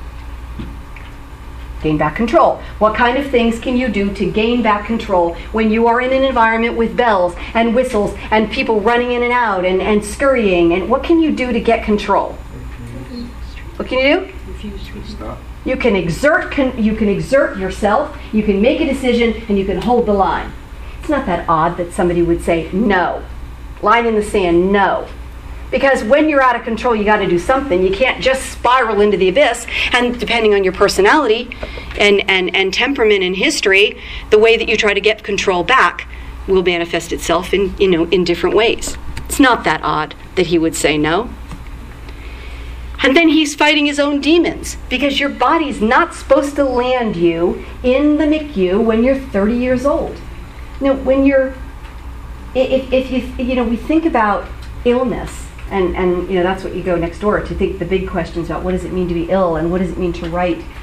Gain back control. What kind of things can you do to gain back control when you are in an environment with bells and whistles and people running in and out and, and scurrying? And what can you do to get control? What can you do? Refuse to stop. You can exert con- you can exert yourself, you can make a decision, and you can hold the line. It's not that odd that somebody would say no. Line in the sand, no. Because when you're out of control, you got to do something. You can't just spiral into the abyss. And depending on your personality and, and, and temperament and history, the way that you try to get control back will manifest itself in, you know, in different ways. It's not that odd that he would say no. And then he's fighting his own demons, because your body's not supposed to land you in the M I C U when you're thirty years old. Now, when you're, if, if you, you know, we think about illness, and, and you know, that's what you go next door to think the big questions about what does it mean to be ill, and what does it mean to write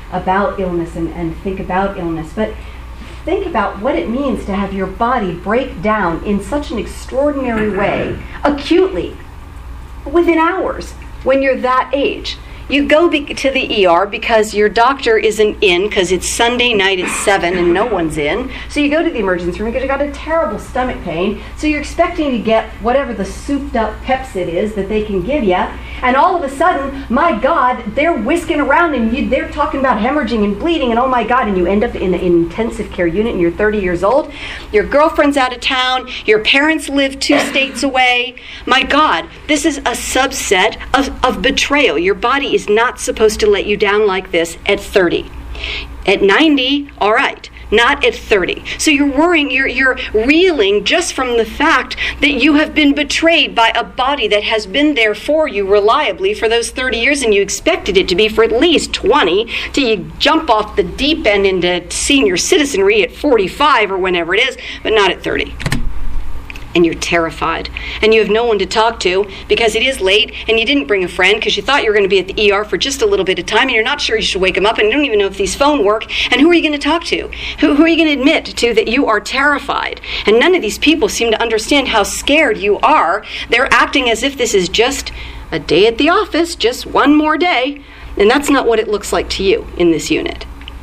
about illness and, and think about illness, but think about what it means to have your body break down in such an extraordinary way, acutely, within hours, when you're that age. You go be- to the E R because your doctor isn't in because it's Sunday night at seven and no one's in. So you go to the emergency room because you've got a terrible stomach pain. So you're expecting to get whatever the souped up Pepsid is that they can give you. And all of a sudden, my God, they're whisking around and you, they're talking about hemorrhaging and bleeding and oh my God, and you end up in an intensive care unit and you're thirty years old. Your girlfriend's out of town. Your parents live two states away. My God, this is a subset of, of betrayal. Your body is not supposed to let you down like this at thirty. At ninety, all right, not at thirty. So you're worrying, you're, you're reeling just from the fact that you have been betrayed by a body that has been there for you reliably for those thirty years, and you expected it to be for at least twenty till you jump off the deep end into senior citizenry at forty-five or whenever it is, but not at thirty. And you're terrified. And you have no one to talk to because it is late and you didn't bring a friend because you thought you were going to be at the E R for just a little bit of time and you're not sure you should wake them up and you don't even know if these phones work. And who are you going to talk to? Who, who are you going to admit to that you are terrified? And none of these people seem to understand how scared you are. They're acting as if this is just a day at the office, just one more day. And that's not what it looks like to you in this unit.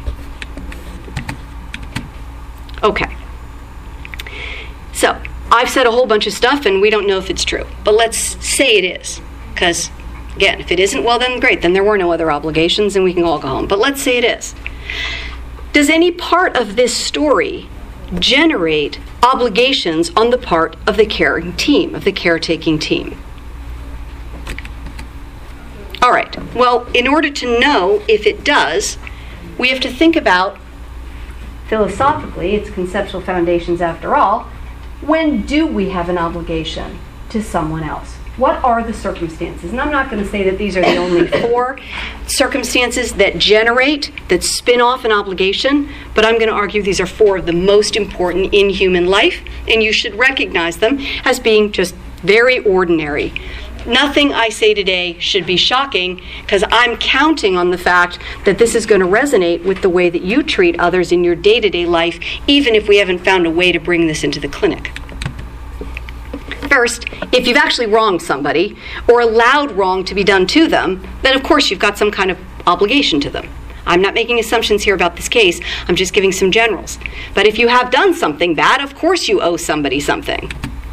Okay. So, I've said a whole bunch of stuff and we don't know if it's true. But let's say it is. Because, again, if it isn't, well then great. Then there were no other obligations and we can all go home. But let's say it is. Does any part of this story generate obligations on the part of the caring team, of the caretaking team? All right. Well, in order to know if it does, we have to think about, philosophically, its conceptual foundations after all, when do we have an obligation to someone else? What are the circumstances? And I'm not going to say that these are the only four circumstances that generate, that spin off an obligation, but I'm going to argue these are four of the most important in human life, and you should recognize them as being just very ordinary. Nothing I say today should be shocking because I'm counting on the fact that this is going to resonate with the way that you treat others in your day-to-day life, even if we haven't found a way to bring this into the clinic. First, if you've actually wronged somebody or allowed wrong to be done to them, then of course you've got some kind of obligation to them. I'm not making assumptions here about this case. I'm just giving some generals. But if you have done something bad, of course you owe somebody something.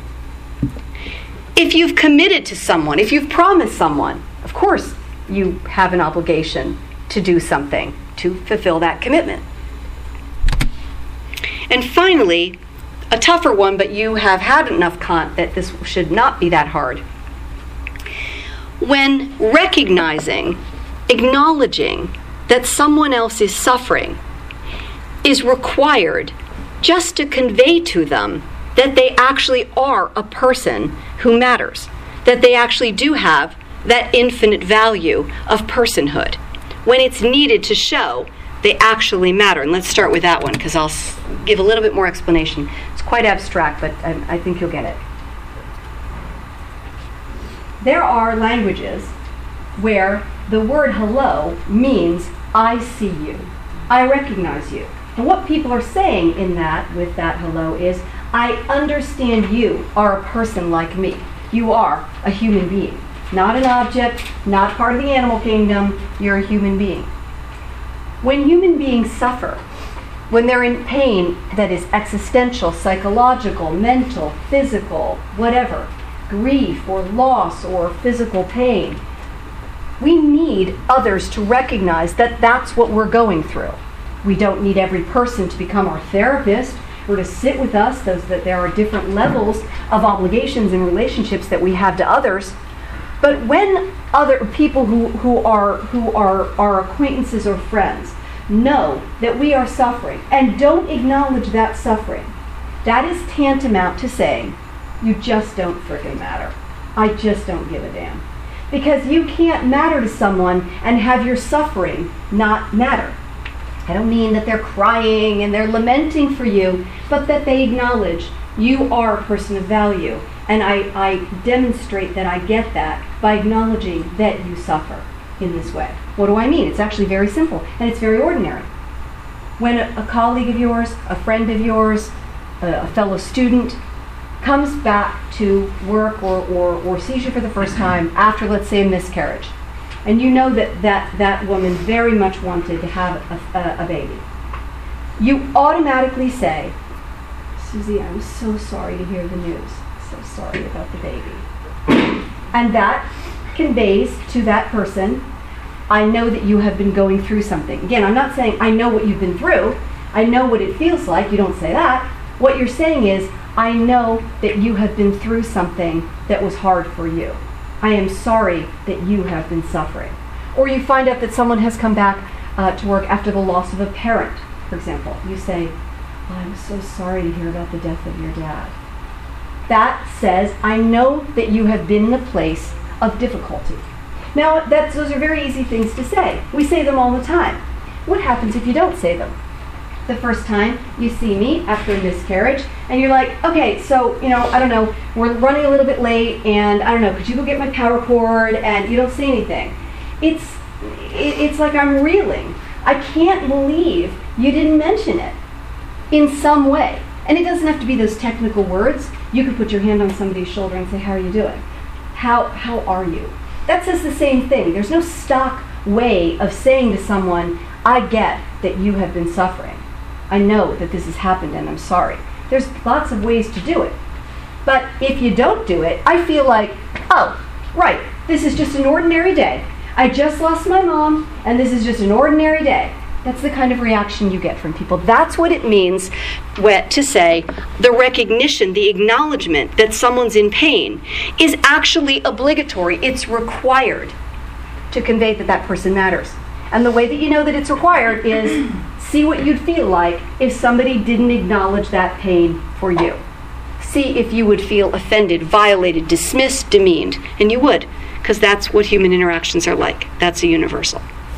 If you've committed to someone, if you've promised someone, of course you have an obligation to do something to fulfill that commitment. And finally, a tougher one, but you have had enough Kant that this should not be that hard. When recognizing, acknowledging that someone else is suffering is required just to convey to them that they actually are a person who matters, that they actually do have that infinite value of personhood, when it's needed to show they actually matter. And let's start with that one, because I'll give a little bit more explanation. It's quite abstract, but I, I think you'll get it. There are languages where the word hello means I see you, I recognize you. And what people are saying in that, with that hello, is I understand you are a person like me. You are a human being. Not an object, not part of the animal kingdom. You're a human being. When human beings suffer, when they're in pain that is existential, psychological, mental, physical, whatever, grief or loss or physical pain, we need others to recognize that that's what we're going through. We don't need every person to become our therapist or to sit with us, those that there are different levels of obligations and relationships that we have to others. But when other people who, who are who are our acquaintances or friends know that we are suffering and don't acknowledge that suffering, that is tantamount to saying, you just don't frickin' matter. I just don't give a damn. Because you can't matter to someone and have your suffering not matter. I don't mean that they're crying and they're lamenting for you, but that they acknowledge you are a person of value. And I, I demonstrate that I get that by acknowledging that you suffer. in this way. What do I mean? It's actually very simple, and it's very ordinary. When a, a colleague of yours, a friend of yours, a, a fellow student comes back to work or, or, or sees you for the first time after, let's say, a miscarriage, and you know that that, that woman very much wanted to have a, a, a baby, you automatically say, Susie, I'm so sorry to hear the news. So sorry about the baby. And that conveys to that person, I know that you have been going through something. Again, I'm not saying I know what you've been through. I know what it feels like. You don't say that. What you're saying is, I know that you have been through something that was hard for you. I am sorry that you have been suffering. Or you find out that someone has come back uh, to work after the loss of a parent, for example. You say, oh, I'm so sorry to hear about the death of your dad. That says, I know that you have been in a place of difficulty. Now, that's, those are very easy things to say. We say them all the time. What happens if you don't say them? The first time you see me after a miscarriage, and you're like, okay, so, you know, I don't know, we're running a little bit late, and I don't know, could you go get my power cord? And you don't say anything. It's, it, it's like I'm reeling. I can't believe you didn't mention it in some way. And it doesn't have to be those technical words. You could put your hand on somebody's shoulder and say, how are you doing? How, how are you? That says the same thing. There's no stock way of saying to someone, I get that you have been suffering. I know that this has happened and I'm sorry. There's lots of ways to do it. But if you don't do it, I feel like, oh, right, this is just an ordinary day. I just lost my mom, and this is just an ordinary day. That's the kind of reaction you get from people. That's what it means to say the recognition, the acknowledgement that someone's in pain is actually obligatory. It's required to convey that that person matters. And the way that you know that it's required is see what you'd feel like if somebody didn't acknowledge that pain for you. See if you would feel offended, violated, dismissed, demeaned. And you would, because that's what human interactions are like. That's a universal.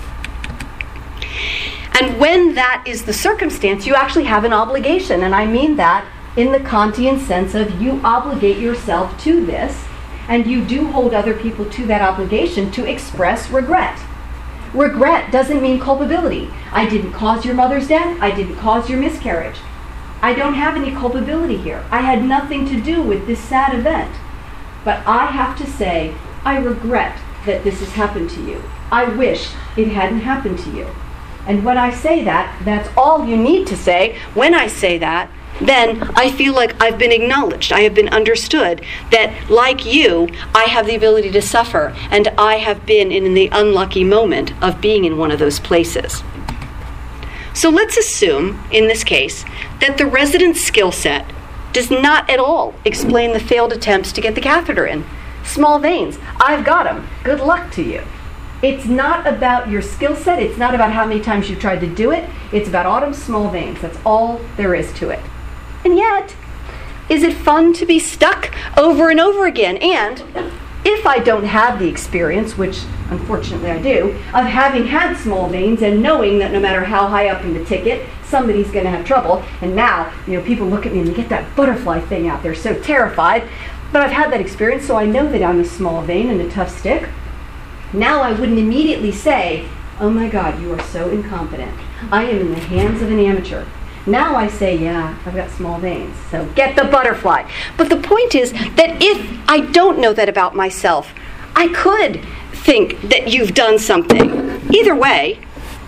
And when that is the circumstance, you actually have an obligation. And I mean that in the Kantian sense of you obligate yourself to this, and you do hold other people to that obligation to express regret. Regret doesn't mean culpability. I didn't cause your mother's death. I didn't cause your miscarriage. I don't have any culpability here. I had nothing to do with this sad event. But I have to say, I regret that this has happened to you. I wish it hadn't happened to you. And when I say that, that's all you need to say. When I say that, then I feel like I've been acknowledged. I have been understood that, like you, I have the ability to suffer, and I have been in the unlucky moment of being in one of those places. So let's assume, in this case, that the resident's skill set does not at all explain the failed attempts to get the catheter in. Small veins. I've got them. Good luck to you. It's not about your skill set. It's not about how many times you've tried to do it. It's about Autumn's small veins. That's all there is to it. And yet, is it fun to be stuck over and over again? And if I don't have the experience, which unfortunately I do, of having had small veins and knowing that no matter how high up in the ticket, somebody's going to have trouble, and now, you know, people look at me and they get that butterfly thing out. They're so terrified. But I've had that experience, so I know that I'm a small vein and a tough stick. Now I wouldn't immediately say, oh my God, you are so incompetent. I am in the hands of an amateur. Now I say, yeah, I've got small veins, so get the butterfly. But the point is that if I don't know that about myself, I could think that you've done something. Either way,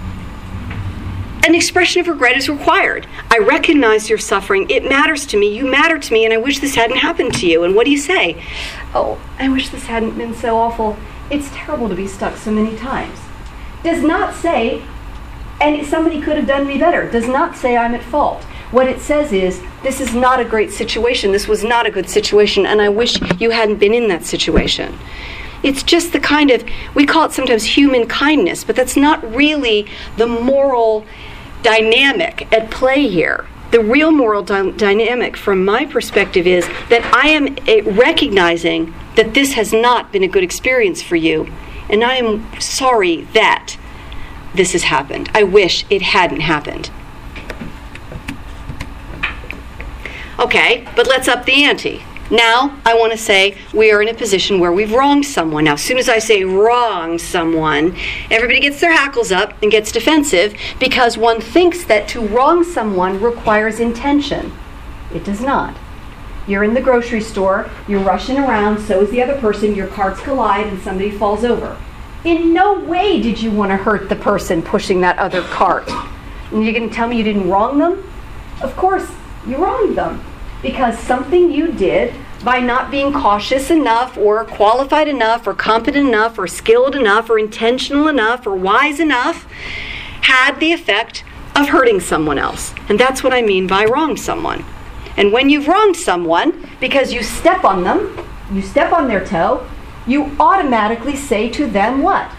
an expression of regret is required. I recognize your suffering. It matters to me. You matter to me, and I wish this hadn't happened to you. And what do you say? Oh, I wish this hadn't been so awful. It's terrible to be stuck so many times. Does not say, and somebody could have done me better. Does not say I'm at fault. What it says is, this is not a great situation. This was not a good situation, and I wish you hadn't been in that situation. It's just the kind of, we call it sometimes human kindness, but that's not really the moral dynamic at play here. The real moral dy- dynamic from my perspective is that I am uh, recognizing that this has not been a good experience for you, and I am sorry that this has happened. I wish it hadn't happened. Okay, but let's up the ante. Now, I want to say we are in a position where we've wronged someone. Now, as soon as I say wrong someone, everybody gets their hackles up and gets defensive because one thinks that to wrong someone requires intention. It does not. You're in the grocery store, you're rushing around, so is the other person, your carts collide and somebody falls over. In no way did you want to hurt the person pushing that other cart. And you're going to tell me you didn't wrong them? Of course, you wronged them. Because something you did by not being cautious enough or qualified enough or competent enough or skilled enough or intentional enough or wise enough had the effect of hurting someone else. And that's what I mean by wrong someone. And when you've wronged someone, because you step on them, you step on their toe, you automatically say to them what?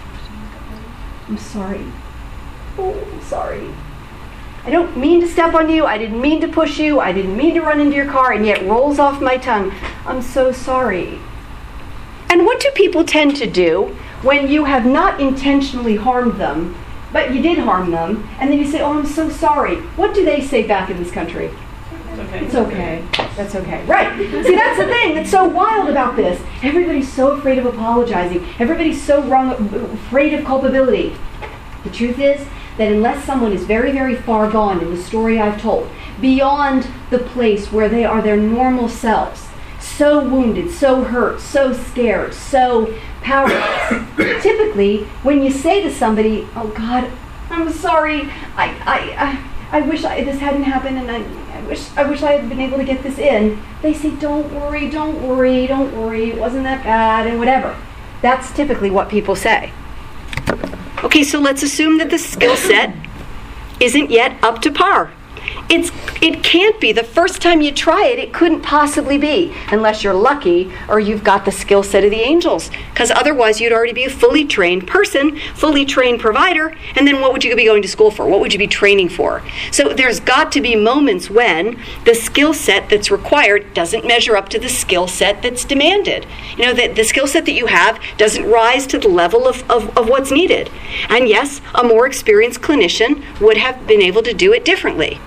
I'm sorry. Oh, I'm sorry. I don't mean to step on you, I didn't mean to push you, I didn't mean to run into your car, and yet rolls off my tongue. I'm so sorry. And what do people tend to do when you have not intentionally harmed them, but you did harm them, and then you say, oh, I'm so sorry? What do they say back in this country? It's okay. It's okay. That's okay. Right. See, that's the thing that's so wild about this. Everybody's so afraid of apologizing. Everybody's so wrong, afraid of culpability. The truth is, that unless someone is very, very far gone in the story I've told, beyond the place where they are their normal selves, so wounded, so hurt, so scared, so powerless, typically, when you say to somebody, oh God, I'm sorry, I I, I, I wish I, this hadn't happened, and I, I wish I wish I had been able to get this in, they say, don't worry, don't worry, don't worry, it wasn't that bad, and whatever. That's typically what people say. Okay, so let's assume that the skill set isn't yet up to par. It's, it can't be. The first time you try it, it couldn't possibly be, unless you're lucky or you've got the skill set of the angels. Because otherwise, you'd already be a fully trained person, fully trained provider, and then what would you be going to school for? What would you be training for? So there's got to be moments when the skill set that's required doesn't measure up to the skill set that's demanded. You know, that the skill set that you have doesn't rise to the level of, of, of what's needed. And yes, a more experienced clinician would have been able to do it differently.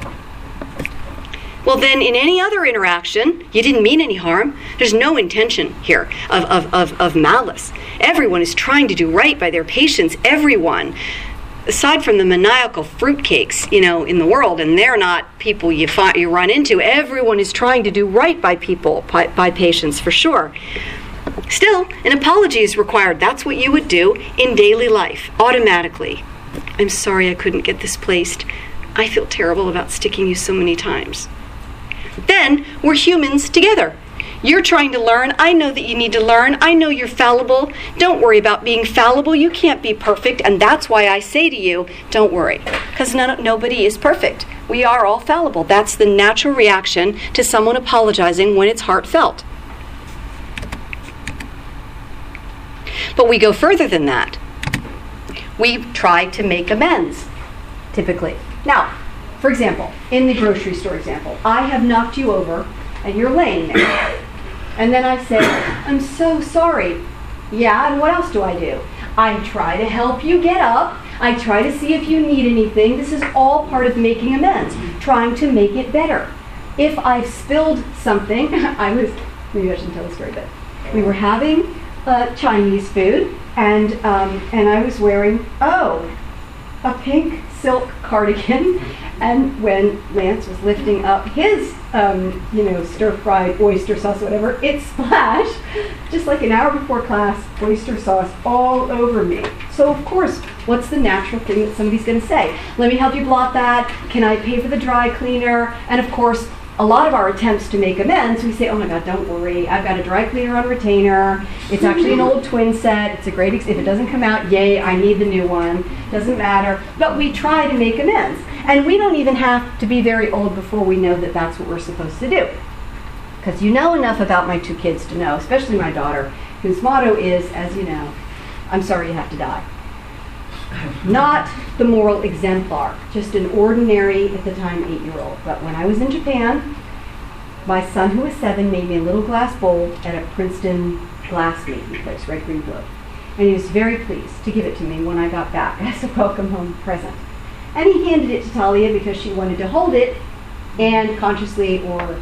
Well, then in any other interaction, you didn't mean any harm. There's no intention here of, of, of, of malice. Everyone is trying to do right by their patients. Everyone. Aside from the maniacal fruitcakes, you know, in the world, and they're not people you find, you run into, everyone is trying to do right by people, by, by patients, for sure. Still, an apology is required. That's what you would do in daily life, automatically. I'm sorry I couldn't get this placed. I feel terrible about sticking you so many times. Then we're humans together. You're trying to learn. I know that you need to learn. I know you're fallible. Don't worry about being fallible. You can't be perfect. And that's why I say to you, don't worry. Because none, nobody is perfect. We are all fallible. That's the natural reaction to someone apologizing when it's heartfelt. But we go further than that. We try to make amends, typically. Now, for example, in the grocery store example, I have knocked you over and you're laying there. And then I say, I'm so sorry. Yeah, and what else do I do? I try to help you get up. I try to see if you need anything. This is all part of making amends, trying to make it better. If I've spilled something, I was, maybe I shouldn't tell the story, but we were having uh, Chinese food, and um, and I was wearing, oh, a pink silk cardigan, and when Lance was lifting up his, um, you know, stir-fried oyster sauce, whatever, it splashed, just like an hour before class, oyster sauce all over me. So, of course, what's the natural thing that somebody's going to say? Let me help you blot that. Can I pay for the dry cleaner? And, of course, a lot of our attempts to make amends, we say, oh my God, don't worry. I've got a dry cleaner on retainer. It's actually an old twin set. It's a great, ex- if it doesn't come out, yay, I need the new one. Doesn't matter. But we try to make amends. And we don't even have to be very old before we know that that's what we're supposed to do. Because you know enough about my two kids to know, especially my daughter, whose motto is, as you know, I'm sorry you have to die. Not the moral exemplar, just an ordinary, at the time, eight-year-old. But when I was in Japan, my son, who was seven, made me a little glass bowl at a Princeton glass-making place, red, green, blue. And he was very pleased to give it to me when I got back as a welcome home present. And he handed it to Talia because she wanted to hold it and consciously or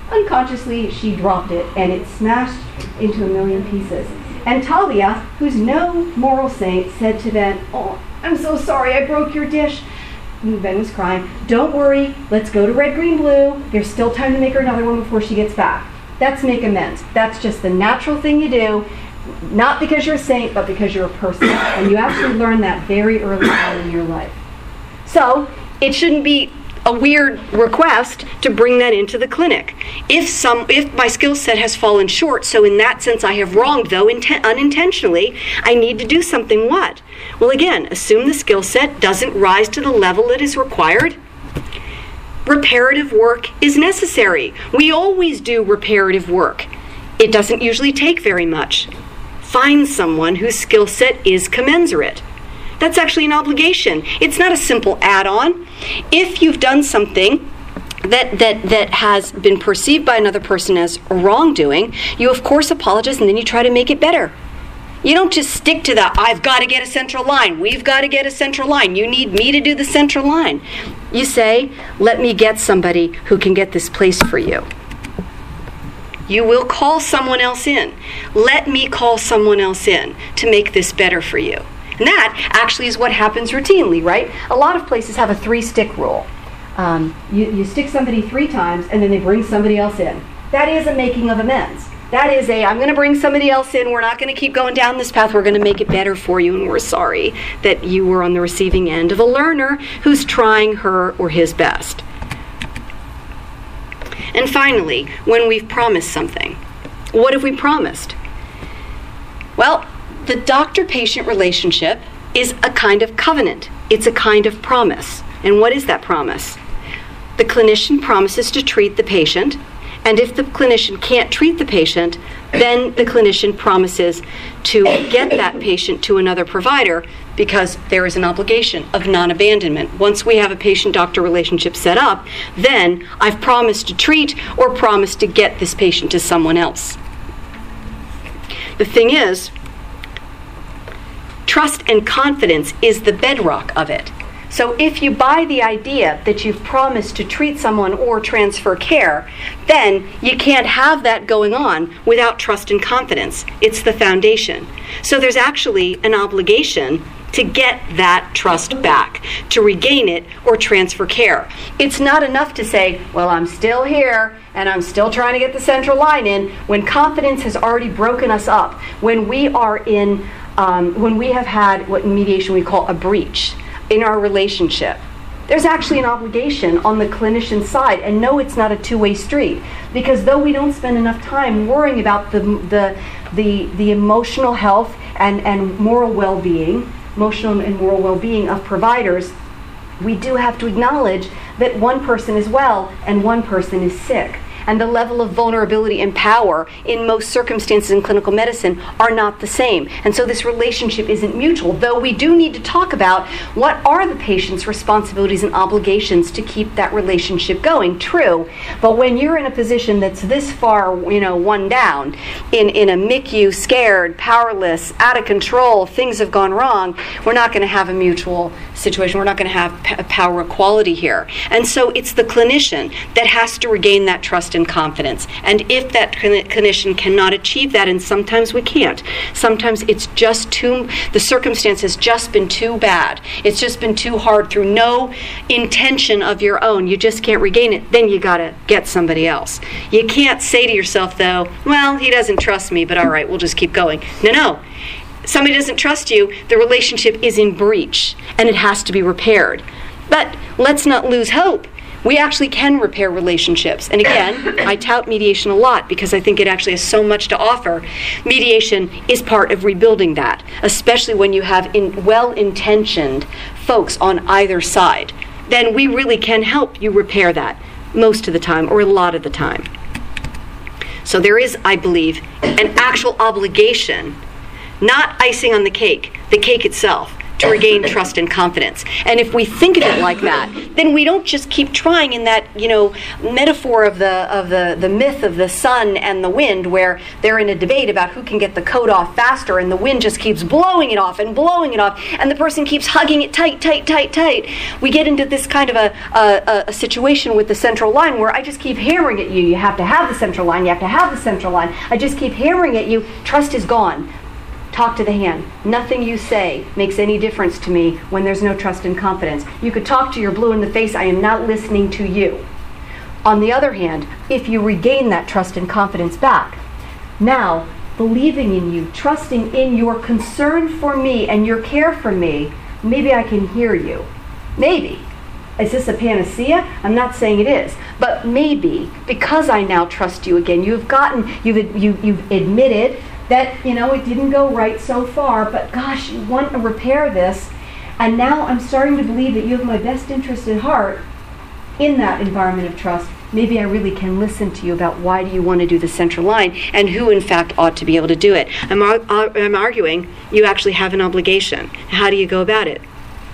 Unconsciously, she dropped it, and it smashed into a million pieces. And Talia, who's no moral saint, said to Ben, "Oh, I'm so sorry I broke your dish." And Ben was crying. "Don't worry, let's go to Red, Green, Blue. There's still time to make her another one before she gets back." That's make amends. That's just the natural thing you do, not because you're a saint, but because you're a person. And you actually learn that very early on in your life. So it shouldn't be a weird request to bring that into the clinic. If some, if my skill set has fallen short, so in that sense I have wronged, though inten- unintentionally, I need to do something what? Well, again, assume the skill set doesn't rise to the level that is required. Reparative work is necessary. We always do reparative work. It doesn't usually take very much. Find someone whose skill set is commensurate. That's actually an obligation. It's not a simple add-on. If you've done something that, that, that has been perceived by another person as wrongdoing, you of course apologize and then you try to make it better. You don't just stick to the, I've got to get a central line. We've got to get a central line. You need me to do the central line. You say, let me get somebody who can get this place for you. You will call someone else in. Let me call someone else in to make this better for you. And that actually is what happens routinely, right? A lot of places have a three-stick rule. Um, you, you stick somebody three times, and then they bring somebody else in. That is a making of amends. That is a, I'm going to bring somebody else in. We're not going to keep going down this path. We're going to make it better for you, and we're sorry that you were on the receiving end of a learner who's trying her or his best. And finally, when we've promised something, what have we promised? Well, the doctor-patient relationship is a kind of covenant. It's a kind of promise. And what is that promise? The clinician promises to treat the patient, and if the clinician can't treat the patient, then the clinician promises to get that patient to another provider because there is an obligation of non-abandonment. Once we have a patient-doctor relationship set up, then I've promised to treat or promised to get this patient to someone else. The thing is, trust and confidence is the bedrock of it. So if you buy the idea that you've promised to treat someone or transfer care, then you can't have that going on without trust and confidence. It's the foundation. So there's actually an obligation to get that trust back, to regain it or transfer care. It's not enough to say, well, I'm still here and I'm still trying to get the central line in, when confidence has already broken us up, when we are in, um, when we have had what in mediation we call a breach in our relationship. There's actually an obligation on the clinician side, and no, it's not a two-way street, because though we don't spend enough time worrying about the the the, the emotional health and, and moral well-being, emotional and moral well-being of providers, we do have to acknowledge that one person is well and one person is sick. And the level of vulnerability and power in most circumstances in clinical medicine are not the same. And so this relationship isn't mutual, though we do need to talk about what are the patient's responsibilities and obligations to keep that relationship going. True, but when you're in a position that's this far, you know, one down, in, in a M I C U, scared, powerless, out of control, things have gone wrong, we're not going to have a mutual situation. We're not going to have p- power equality here. And so it's the clinician that has to regain that trust and confidence. And if that clin- clinician cannot achieve that, and sometimes we can't, sometimes it's just too, the circumstance has just been too bad. It's just been too hard through no intention of your own. You just can't regain it. Then you got to get somebody else. You can't say to yourself, though, well, he doesn't trust me, but all right, we'll just keep going. No, no. Somebody doesn't trust you, the relationship is in breach, and it has to be repaired. But let's not lose hope. We actually can repair relationships. And again, I tout mediation a lot because I think it actually has so much to offer. Mediation is part of rebuilding that, especially when you have in well-intentioned folks on either side. Then we really can help you repair that most of the time, or a lot of the time. So there is, I believe, an actual obligation, not icing on the cake, the cake itself, to regain trust and confidence. And if we think of it like that, then we don't just keep trying in that, you know, metaphor of the of the, the myth of the sun and the wind, where they're in a debate about who can get the coat off faster, and the wind just keeps blowing it off and blowing it off, and the person keeps hugging it tight, tight, tight, tight. We get into this kind of a, a, a situation with the central line where I just keep hammering at you. You have to have the central line. You have to have the central line. I just keep hammering at you. Trust is gone. Talk to the hand. Nothing you say makes any difference to me when there's no trust and confidence. You could talk to your blue in the face. I am not listening to you. On the other hand, if you regain that trust and confidence back, now believing in you, trusting in your concern for me and your care for me, maybe I can hear you. Maybe. Is this a panacea? I'm not saying it is. But maybe, because I now trust you again, you've gotten, you've, you, you've admitted that, you know, it didn't go right so far, but gosh, you want to repair this, and now I'm starting to believe that you have my best interest at heart in that environment of trust. Maybe I really can listen to you about why do you want to do the central line and who in fact ought to be able to do it. I'm, ar- I'm arguing you actually have an obligation. How do you go about it?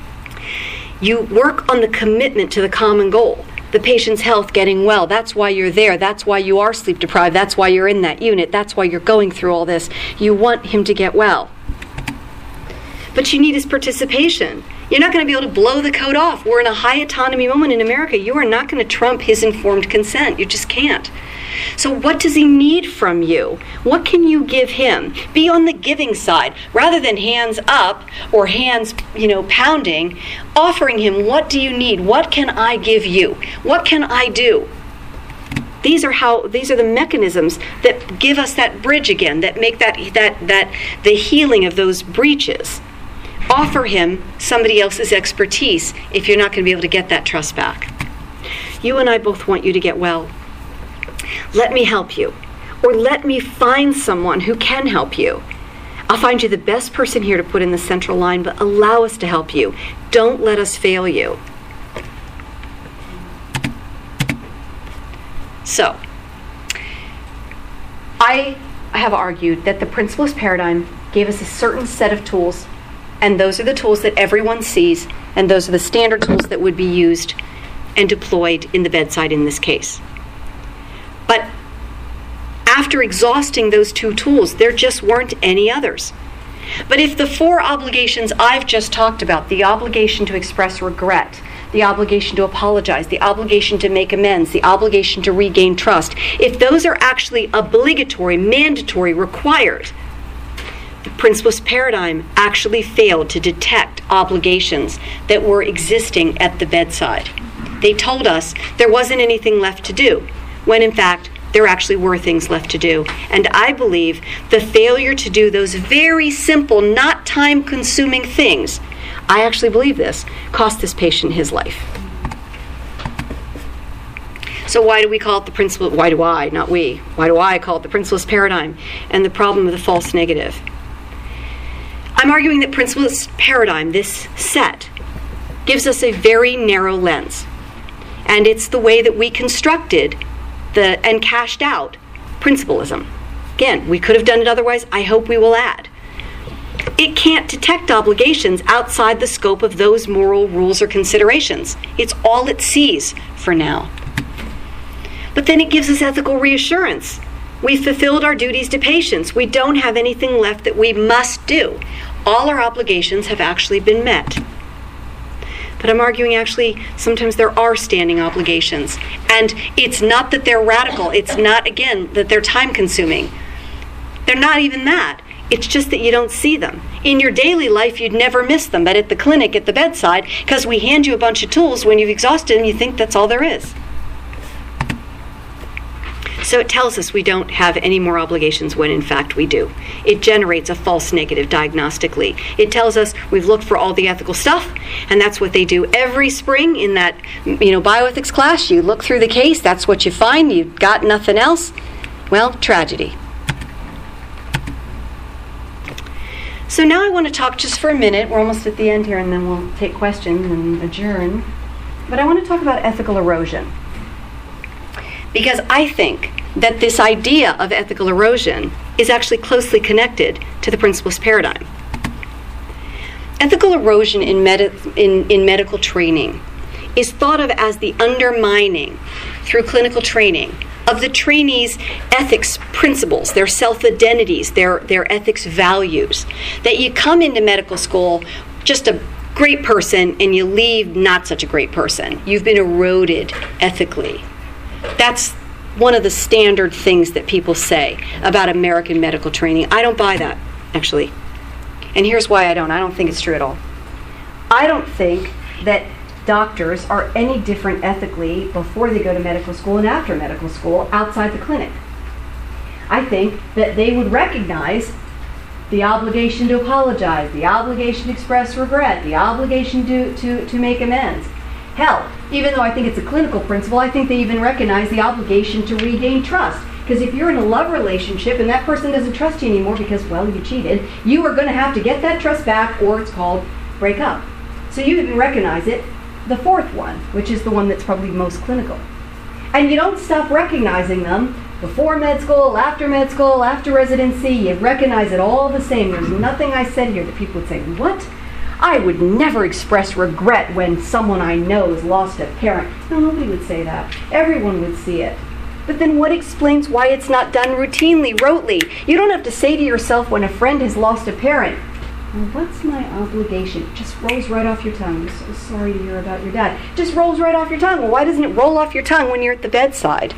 You work on the commitment to the common goal. The patient's health getting well. That's why you're there. That's why you are sleep deprived. That's why you're in that unit. That's why you're going through all this. You want him to get well. But you need his participation. You're not going to be able to blow the coat off. We're in a high autonomy moment in America. You are not going to trump his informed consent. You just can't. So what does he need from you? What can you give him? Be on the giving side. Rather than hands up or hands, you know, pounding, offering him, what do you need? What can I give you? What can I do? These are how these are the mechanisms that give us that bridge again, that make that that that the healing of those breaches. Offer him somebody else's expertise if you're not going to be able to get that trust back. You and I both want you to get well. Let me help you. Or let me find someone who can help you. I'll find you the best person here to put in the central line, but allow us to help you. Don't let us fail you. So, I have argued that the principlist paradigm gave us a certain set of tools, and those are the tools that everyone sees, and those are the standard tools that would be used and deployed in the bedside in this case. But after exhausting those two tools, there just weren't any others. But if the four obligations I've just talked about, the obligation to express regret, the obligation to apologize, the obligation to make amends, the obligation to regain trust, if those are actually obligatory, mandatory, required, the principlist paradigm actually failed to detect obligations that were existing at the bedside. They told us there wasn't anything left to do, when in fact there actually were things left to do. And I believe the failure to do those very simple, not time-consuming things, I actually believe this, cost this patient his life. So why do we call it the principle, why do I, not we, why do I call it the principlist paradigm and the problem of the false negative? I'm arguing that principlist paradigm, this set, gives us a very narrow lens. And it's the way that we constructed the and cashed out principlism. Again, we could have done it otherwise. I hope we will add. It can't detect obligations outside the scope of those moral rules or considerations. It's all it sees for now. But then it gives us ethical reassurance. We've fulfilled our duties to patients. We don't have anything left that we must do. All our obligations have actually been met. But I'm arguing actually sometimes there are standing obligations. And it's not that they're radical. It's not, again, that they're time-consuming. They're not even that. It's just that you don't see them. In your daily life, you'd never miss them. But at the clinic, at the bedside, because we hand you a bunch of tools, when you've exhausted them, you think that's all there is. So it tells us we don't have any more obligations when in fact we do. It generates a false negative diagnostically. It tells us we've looked for all the ethical stuff, and that's what they do every spring in that, you know, bioethics class. You look through the case, that's what you find, you've got nothing else. Well, tragedy. So now I want to talk just for a minute. We're almost at the end here, and then we'll take questions and adjourn. But I want to talk about ethical erosion. Because I think that this idea of ethical erosion is actually closely connected to the principlist paradigm. ethical erosion in, med- in, in medical training is thought of as the undermining through clinical training of the trainees' ethics principles, their self-identities, their, their ethics values. That you come into medical school just a great person and you leave not such a great person. You've been eroded ethically. That's one of the standard things that people say about American medical training. I don't buy that, actually. And here's why I don't. I don't think it's true at all. I don't think that doctors are any different ethically before they go to medical school and after medical school outside the clinic. I think that they would recognize the obligation to apologize, the obligation to express regret, the obligation to, to, to make amends. Hell, even though I think it's a clinical principle, I think they even recognize the obligation to regain trust. Because if you're in a love relationship and that person doesn't trust you anymore because, well, you cheated, you are going to have to get that trust back, or it's called break up. So you even recognize it. The fourth one, which is the one that's probably most clinical. And you don't stop recognizing them before med school, after med school, after residency. You recognize it all the same. There's nothing I said here that people would say, what? I would never express regret when someone I know has lost a parent. No, nobody would say that. Everyone would see it. But then what explains why it's not done routinely, rotely? You don't have to say to yourself when a friend has lost a parent, well, what's my obligation? It just rolls right off your tongue. I'm so sorry to hear about your dad. It just rolls right off your tongue. Well, why doesn't it roll off your tongue when you're at the bedside?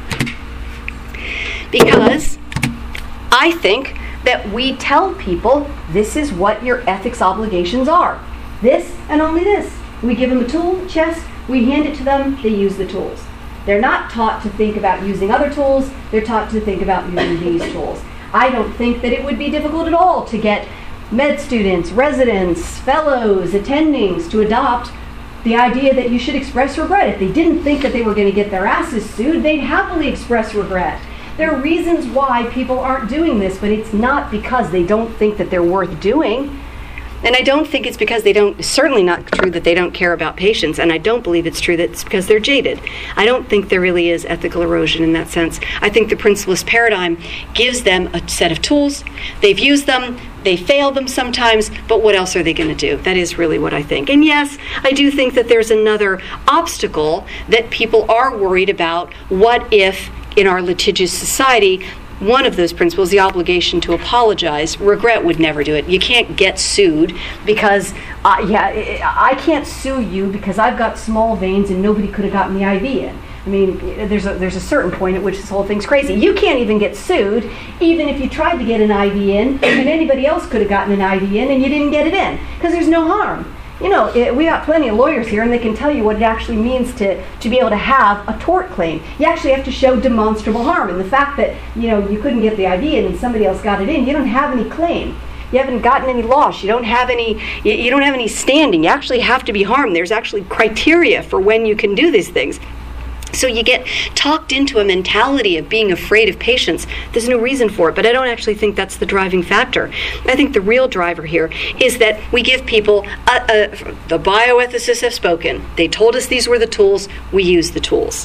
Because I think that we tell people this is what your ethics obligations are. This and only this. We give them a tool, chest, we hand it to them, they use the tools. They're not taught to think about using other tools, they're taught to think about using these tools. I don't think that it would be difficult at all to get med students, residents, fellows, attendings to adopt the idea that you should express regret. If they didn't think that they were going to get their asses sued, they'd happily express regret. There are reasons why people aren't doing this, but it's not because they don't think that they're worth doing. And I don't think it's because they don't, certainly not true that they don't care about patients, and I don't believe it's true that it's because they're jaded. I don't think there really is ethical erosion in that sense. I think the principlist paradigm gives them a set of tools. They've used them, they fail them sometimes, but what else are they going to do? That is really what I think. And yes, I do think that there's another obstacle that people are worried about. What if, in our litigious society, one of those principles, the obligation to apologize, regret would never do it. You can't get sued because, uh, yeah, I can't sue you because I've got small veins and nobody could have gotten the I V in. I mean, there's a, there's a certain point at which this whole thing's crazy. You can't even get sued, even if you tried to get an I V in, and anybody else could have gotten an I V in and you didn't get it in, because there's no harm. You know, it, we got plenty of lawyers here, and they can tell you what it actually means to, to be able to have a tort claim. You actually have to show demonstrable harm, and the fact that, you know, you couldn't get the I V in and somebody else got it in, you don't have any claim. You haven't gotten any loss. You don't have any. You, you don't have any standing. You actually have to be harmed. There's actually criteria for when you can do these things. So you get talked into a mentality of being afraid of patients. There's no reason for it, but I don't actually think that's the driving factor. I think the real driver here is that we give people, a, a, the bioethicists have spoken. They told us these were the tools. We use the tools.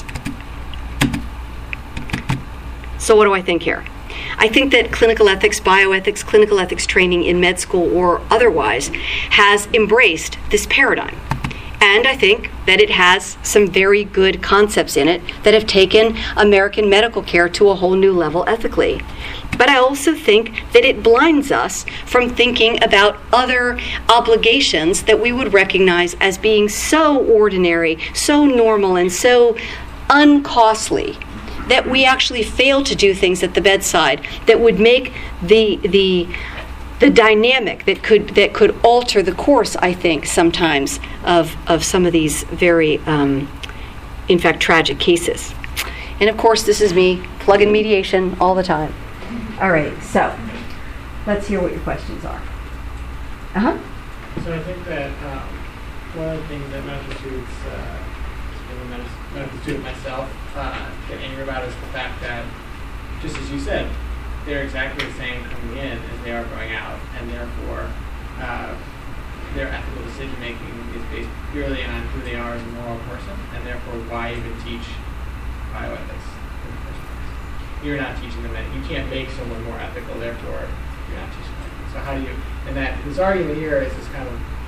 So what do I think here? I think that clinical ethics, bioethics, clinical ethics training in med school or otherwise has embraced this paradigm. And I think that it has some very good concepts in it that have taken American medical care to a whole new level ethically. But I also think that it blinds us from thinking about other obligations that we would recognize as being so ordinary, so normal, and so uncostly that we actually fail to do things at the bedside that would make the the the dynamic that could that could alter the course, I think, sometimes of, of some of these very, um, in fact, tragic cases. And of course, this is me plugging mediation all the time. All right, so let's hear what your questions are. Uh-huh. So I think that um, one of the things that medical students, uh, being a medical, medical student myself, uh, get angry about is the fact that, just as you said, they're exactly the same coming in as they are going out, and therefore uh, their ethical decision making is based purely on who they are as a moral person, and therefore why even teach bioethics in the first place? You're not teaching them that. You can't make someone more ethical, therefore you're not teaching them. So how do you? And that this argument here is this kind of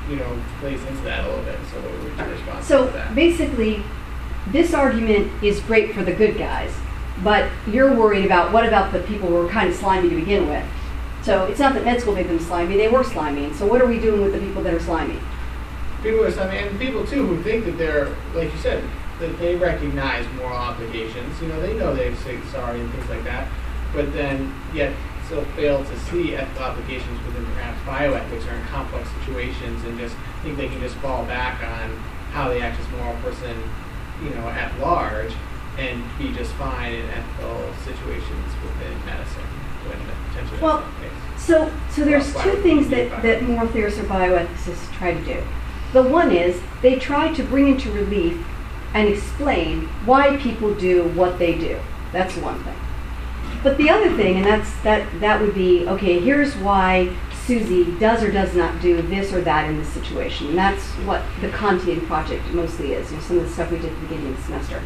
you know, plays into that a little bit. So what would your response So to that? basically, this argument is great for the good guys, but you're worried about what about the people who are kind of slimy to begin with. So it's not that med school made them slimy, they were slimy. And so what are we doing with the people that are slimy? People are slimy, and people too who think that they're, like you said, that they recognize moral obligations. You know, they know they've said sorry and things like that, but then yet still fail to see ethical obligations within perhaps bioethics or in complex situations, and just think they can just fall back on how they act as a moral person, you know, at large, and be just fine in ethical situations within medicine, when potentially Well, that's not the case. So, so there's Well, two why things would we that, do that moral theorists or bioethicists try to do. The one is they try to bring into relief and explain why people do what they do. That's one thing. But the other thing, and that's that that would be, okay, here's why Susie does or does not do this or that in this situation. And that's what the Kantian project mostly is, you know, some of the stuff we did at the beginning of the semester.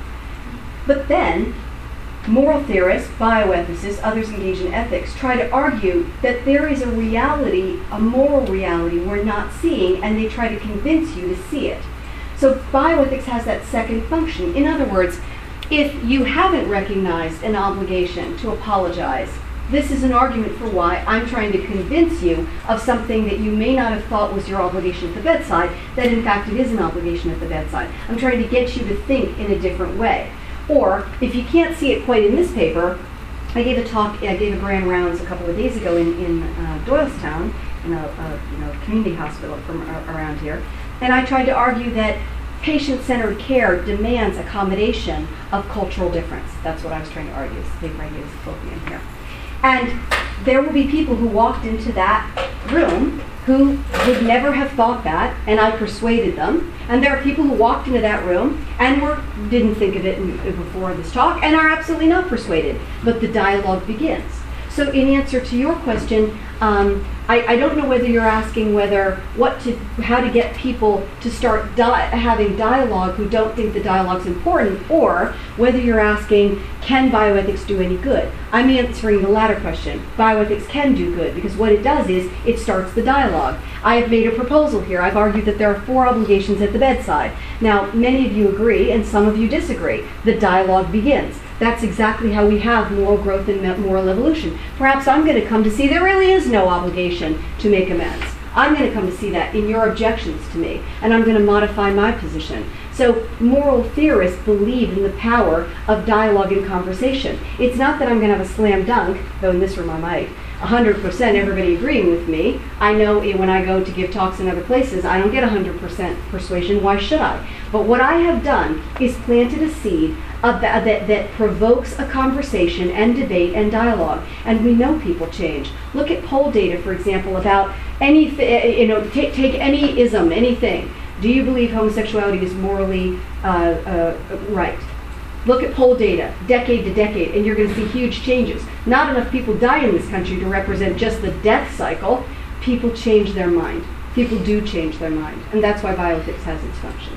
But then, moral theorists, bioethicists, others engaged in ethics, try to argue that there is a reality, a moral reality we're not seeing, and they try to convince you to see it. So bioethics has that second function. In other words, if you haven't recognized an obligation to apologize, this is an argument for why I'm trying to convince you of something that you may not have thought was your obligation at the bedside, that in fact it is an obligation at the bedside. I'm trying to get you to think in a different way. Or, if you can't see it quite in this paper, I gave a talk, I gave a grand rounds a couple of days ago in, in uh, Doylestown, in a, a you know, community hospital from uh, around here, and I tried to argue that patient-centered care demands accommodation of cultural difference. That's what I was trying to argue. This paper I gave is floating in here. And there will be people who walked into that room who would never have thought that, and I persuaded them. And there are people who walked into that room and were didn't think of it in, before this talk and are absolutely not persuaded. But the dialogue begins. So in answer to your question, um, I, I don't know whether you're asking whether what to, how to get people to start di- having dialogue who don't think the dialogue's important, or whether you're asking, can bioethics do any good? I'm answering the latter question. Bioethics can do good because what it does is it starts the dialogue. I have made a proposal here. I've argued that there are four obligations at the bedside. Now, many of you agree and some of you disagree. The dialogue begins. That's exactly how we have moral growth and moral evolution. Perhaps I'm going to come to see there really is no obligation to make amends. I'm going to come to see that in your objections to me, and I'm going to modify my position. So moral theorists believe in the power of dialogue and conversation. It's not that I'm going to have a slam dunk, though in this room I might, one hundred percent everybody agreeing with me. I know when I go to give talks in other places, I don't get one hundred percent persuasion. Why should I? But what I have done is planted a seed of that, that, that provokes a conversation and debate and dialogue. And we know people change. Look at poll data, for example, about anything, you know, take, take any ism, anything. Do you believe homosexuality is morally uh, uh, right? Look at poll data, decade to decade, and you're going to see huge changes. Not enough people die in this country to represent just the death cycle. People change their mind. People do change their mind. And that's why bioethics has its function.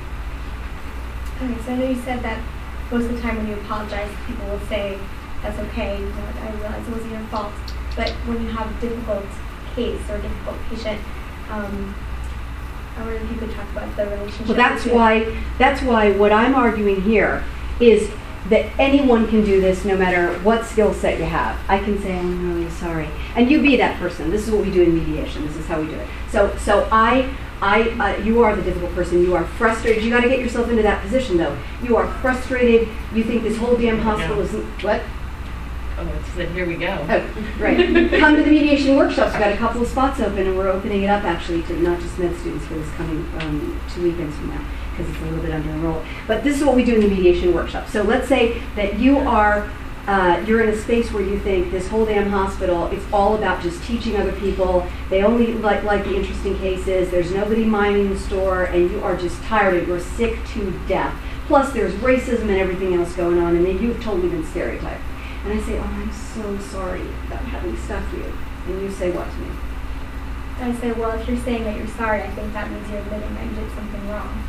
Okay, so I know you said that most of the time when you apologize, people will say, that's okay, you know, I realize it wasn't your fault. But when you have a difficult case or a difficult patient, um, I wonder if you could talk about the relationship. Well, that's between- why, that's why what I'm arguing here is that anyone can do this no matter what skill set you have. I can say, I'm really sorry. And you be that person. This is what we do in mediation. This is how we do it. So so I, I, uh, you are the difficult person. You are frustrated. You got to get yourself into that position, though. You are frustrated. You think this whole damn hospital is, what? Oh, it's that here we go. Oh, right. Come to the mediation workshops. We've got a couple of spots open, and we're opening it up, actually, to not just med students for this coming um, two weekends from now, because it's a little bit under enrolled. But this is what we do in the mediation workshop. So let's say that you are, uh, you're in a space where you think this whole damn hospital, it's all about just teaching other people. They only like, like the interesting cases. There's nobody minding the store, and you are just tired and you're sick to death. Plus, there's racism and everything else going on, and then you've totally been stereotyped. And I say, oh, I'm so sorry about having stuck you. And you say what to me? I say, well, if you're saying that you're sorry, I think that means you're admitting that you did something wrong.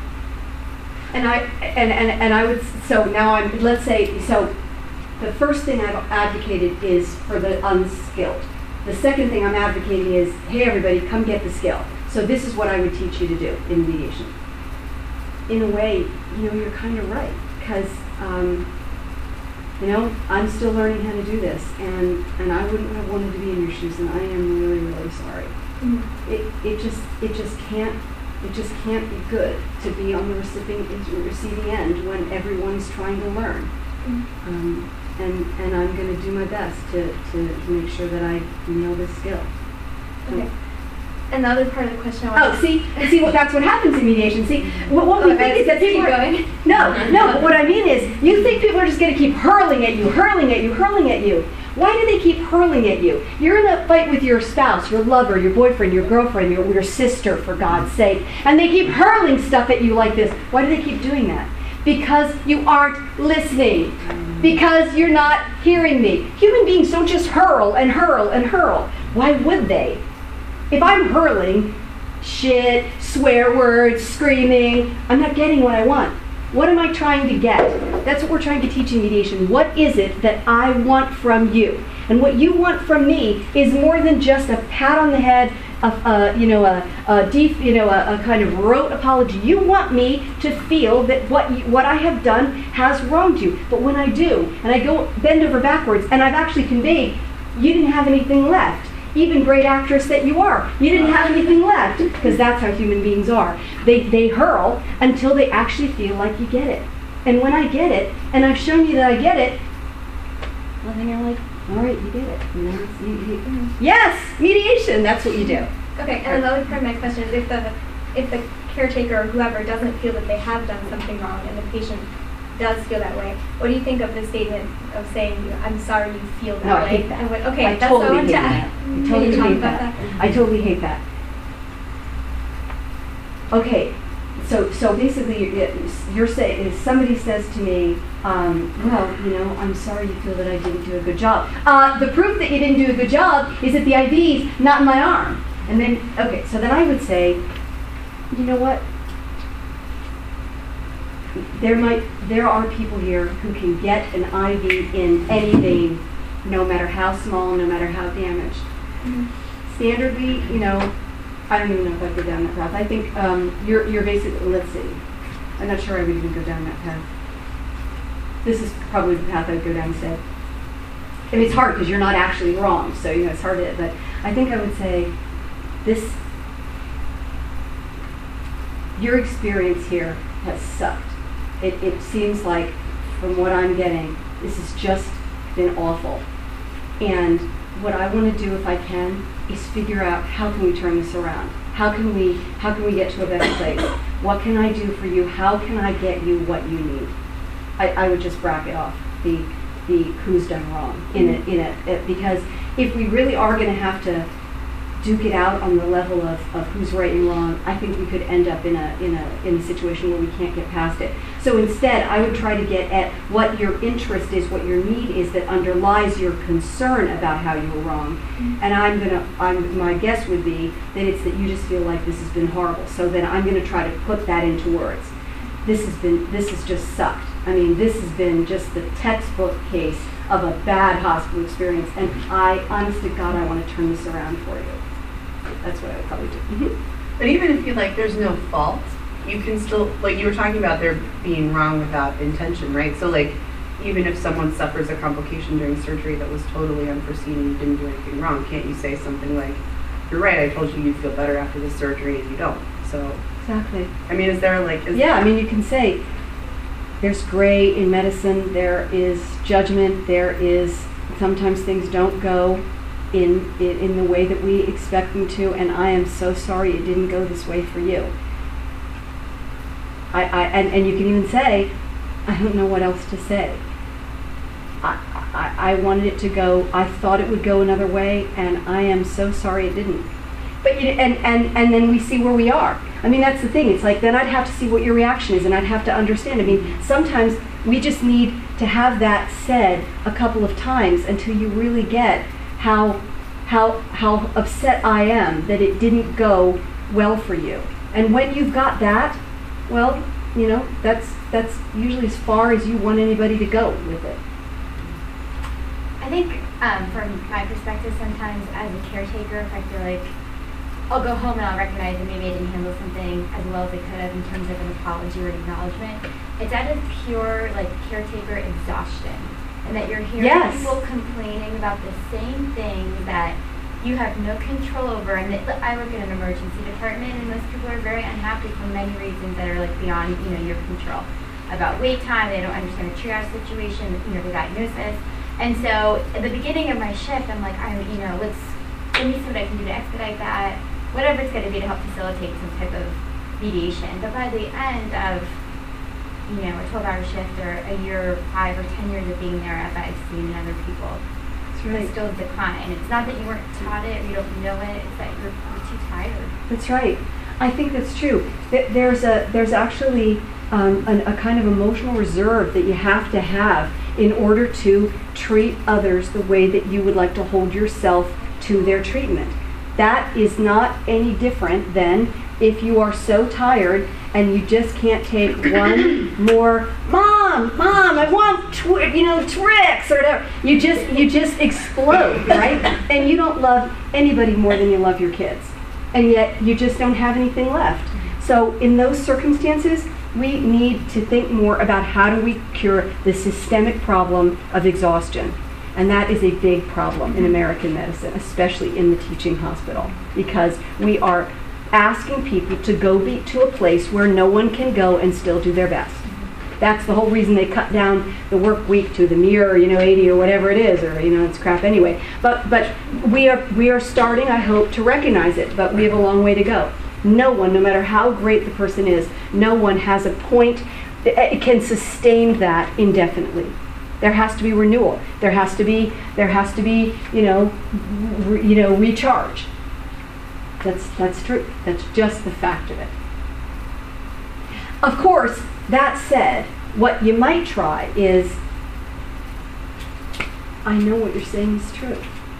And I and, and, and I would, so now I'm, let's say, so the first thing I've advocated is for the unskilled. The second thing I'm advocating is, hey, everybody, come get the skill. So this is what I would teach you to do in mediation. In a way, you know, you're kind of right, because, um, you know, I'm still learning how to do this, and, and I wouldn't have wanted to be in your shoes, and I am really, really sorry. Mm-hmm. It, it just, it just can't, it just can't be good to be on the receiving, receiving end when everyone's trying to learn. Mm-hmm. Um, and, and I'm going to do my best to, to, to make sure that I know this skill. Okay. And the other part of the question I Oh, want see, see, what that's what happens in mediation. See, what, what we Oh, think is that people keep are, going. no, no. But what I mean is, you think people are just going to keep hurling at you, hurling at you, hurling at you. Why do they keep hurling at you? You're in a fight with your spouse, your lover, your boyfriend, your girlfriend, your, your sister, for God's sake, and they keep hurling stuff at you like this. Why do they keep doing that? Because you aren't listening. Because you're not hearing me. Human beings don't just hurl and hurl and hurl. Why would they? If I'm hurling shit, swear words, screaming, I'm not getting what I want. What am I trying to get? That's what we're trying to teach in mediation. What is it that I want from you? And what you want from me is more than just a pat on the head, a, uh, you know, a, a deep, you know, a, a kind of rote apology. You want me to feel that what you, what I have done has wronged you. But when I do, and I go bend over backwards, and I've actually conveyed, you didn't have anything left. Even great actress that you are, you didn't have anything left, because that's how human beings are. They they hurl until they actually feel like you get it. And when I get it, and I've shown you that I get it, well then you're like, all right, you get it. You know, it's, you, you, yes, mediation. That's what you do. Okay, and another part of my question is if the if the caretaker or whoever doesn't feel that they have done something wrong and the patient does feel that way, what do you think of the statement of saying, you know, I'm sorry you feel that No, I way? hate that. And what, okay, I that's totally what I want hate to that. ask. I Can totally you talk hate about that. that? I totally hate that. Okay, so so basically, you're, you're saying if somebody says to me, um, well, you know, I'm sorry you feel that I didn't do a good job. Uh, the proof that you didn't do a good job is that the I V's not in my arm. And then, okay, so then I would say, you know what? There might, there are people here who can get an I V in any vein, no matter how small, no matter how damaged. Mhm. Standardly, you know, I don't even know if I'd go down that path. I think um, you're you're basically, let's see, I'm not sure I would even go down that path. This is probably the path I would go down instead. I mean, it's hard because you're not actually wrong, so you know it's hard to, but I think I would say this, your experience here has sucked. It, it seems like, from what I'm getting, this has just been awful. And what I want to do, if I can, is figure out how can we turn this around. How can we, how can we get to a better place? What can I do for you? How can I get you what you need? I, I would just bracket off the the who's done wrong in it, in it, because if we really are going to have to duke it out on the level of, of who's right and wrong, I think we could end up in a in a in a situation where we can't get past it. So instead, I would try to get at what your interest is, what your need is that underlies your concern about how you were wrong. Mm-hmm. And I'm gonna, I'm my guess would be that it's that you just feel like this has been horrible. So then I'm gonna try to put that into words. This has been, this has just sucked. I mean, this has been just the textbook case of a bad hospital experience. And I, honest to God, I want to turn this around for you. That's what I would probably do. Mm-hmm. But even if you like, there's no fault, you can still, like you were talking about there being wrong without intention, right? So like, even if someone suffers a complication during surgery that was totally unforeseen and you didn't do anything wrong, can't you say something like, you're right, I told you you'd feel better after the surgery and you don't. So, exactly. I mean, is there like... Is yeah, I mean, you can say, there's gray in medicine, there is judgment, there is, sometimes things don't go in, in in the way that we expect them to, and I am so sorry it didn't go this way for you. I, I and, and you can even say, I don't know what else to say. I, I, I wanted it to go, I thought it would go another way, and I am so sorry it didn't. But you, and, and, and then we see where we are. I mean, that's the thing. It's like, then I'd have to see what your reaction is, and I'd have to understand. I mean, sometimes we just need to have that said a couple of times until you really get how how how upset I am that it didn't go well for you. And when you've got that, well, you know, that's that's usually as far as you want anybody to go with it. I think um, from my perspective, sometimes as a caretaker, if I feel like I'll go home and I'll recognize that maybe I didn't handle something as well as I could have in terms of an apology or an acknowledgement. It's out of pure, like, caretaker exhaustion. And that you're hearing Yes. people complaining about the same things that you have no control over. And that, I work in an emergency department, and most people are very unhappy for many reasons that are, like, beyond, you know, your control. About wait time, they don't understand the triage situation, you know, the diagnosis. And so at the beginning of my shift, I'm like, I, you know, let's, let me see what I can do to expedite that, whatever it's going to be to help facilitate some type of mediation. But by the end of, you know, a twelve-hour shift or a year, or five or ten years of being there, as I've seen in other people, That's I right. still decline. It's not that you weren't taught it or you don't know it, it's that you're, you're too tired. That's right. I think that's true. Th- There's a there's actually um, an, a kind of emotional reserve that you have to have in order to treat others the way that you would like to hold yourself to their treatment. That is not any different than if you are so tired and you just can't take one more, mom, mom, I want tw- you know Twix or whatever. You just you just explode, right? And you don't love anybody more than you love your kids, and yet you just don't have anything left. So in those circumstances, we need to think more about how do we cure the systemic problem of exhaustion. And that is a big problem in American medicine, especially in the teaching hospital, because we are asking people to go be to a place where no one can go and still do their best. That's the whole reason they cut down the work week to the mere, you know, eighty or whatever it is, or, you know, it's crap anyway. But but we are we are starting, I hope, to recognize it, but we have a long way to go. No one, no matter how great the person is, no one has a point, it can sustain that indefinitely. There has to be renewal. There has to be, there has to be, you know, re, you know, recharge. That's that's true. That's just the fact of it. Of course, that said, what you might try is, I know what you're saying is true.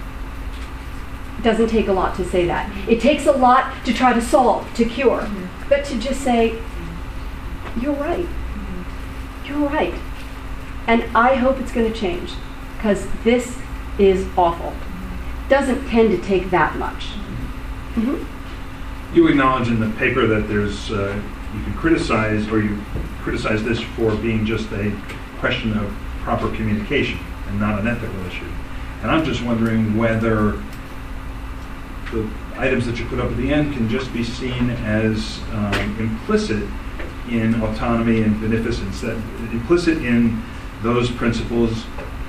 It doesn't take a lot to say that. It takes a lot to try to solve, to cure, mm-hmm. but to just say, you're right. Mm-hmm. You're right. And I hope it's going to change, because this is awful. Mm-hmm. Doesn't tend to take that much. Mm-hmm. You acknowledge in the paper that there's, uh, you can criticize, or you criticize this for being just a question of proper communication and not an ethical issue. And I'm just wondering whether the items that you put up at the end can just be seen as um, implicit in autonomy and beneficence, that implicit in those principles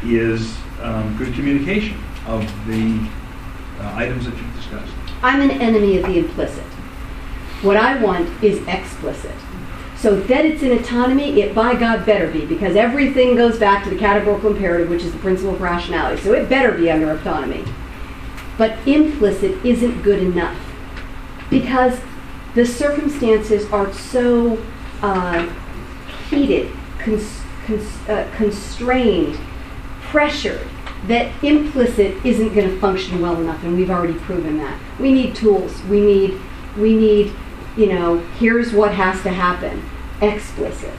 is um, good communication of the uh, items that you've discussed. I'm an enemy of the implicit. What I want is explicit. So that it's in autonomy, it by God better be, because everything goes back to the categorical imperative, which is the principle of rationality. So it better be under autonomy. But implicit isn't good enough, because the circumstances are so uh, heated, cons- cons- uh, constrained, pressured, that implicit isn't going to function well enough, and we've already proven that. We need tools. We need, we need, you know, here's what has to happen. Explicit.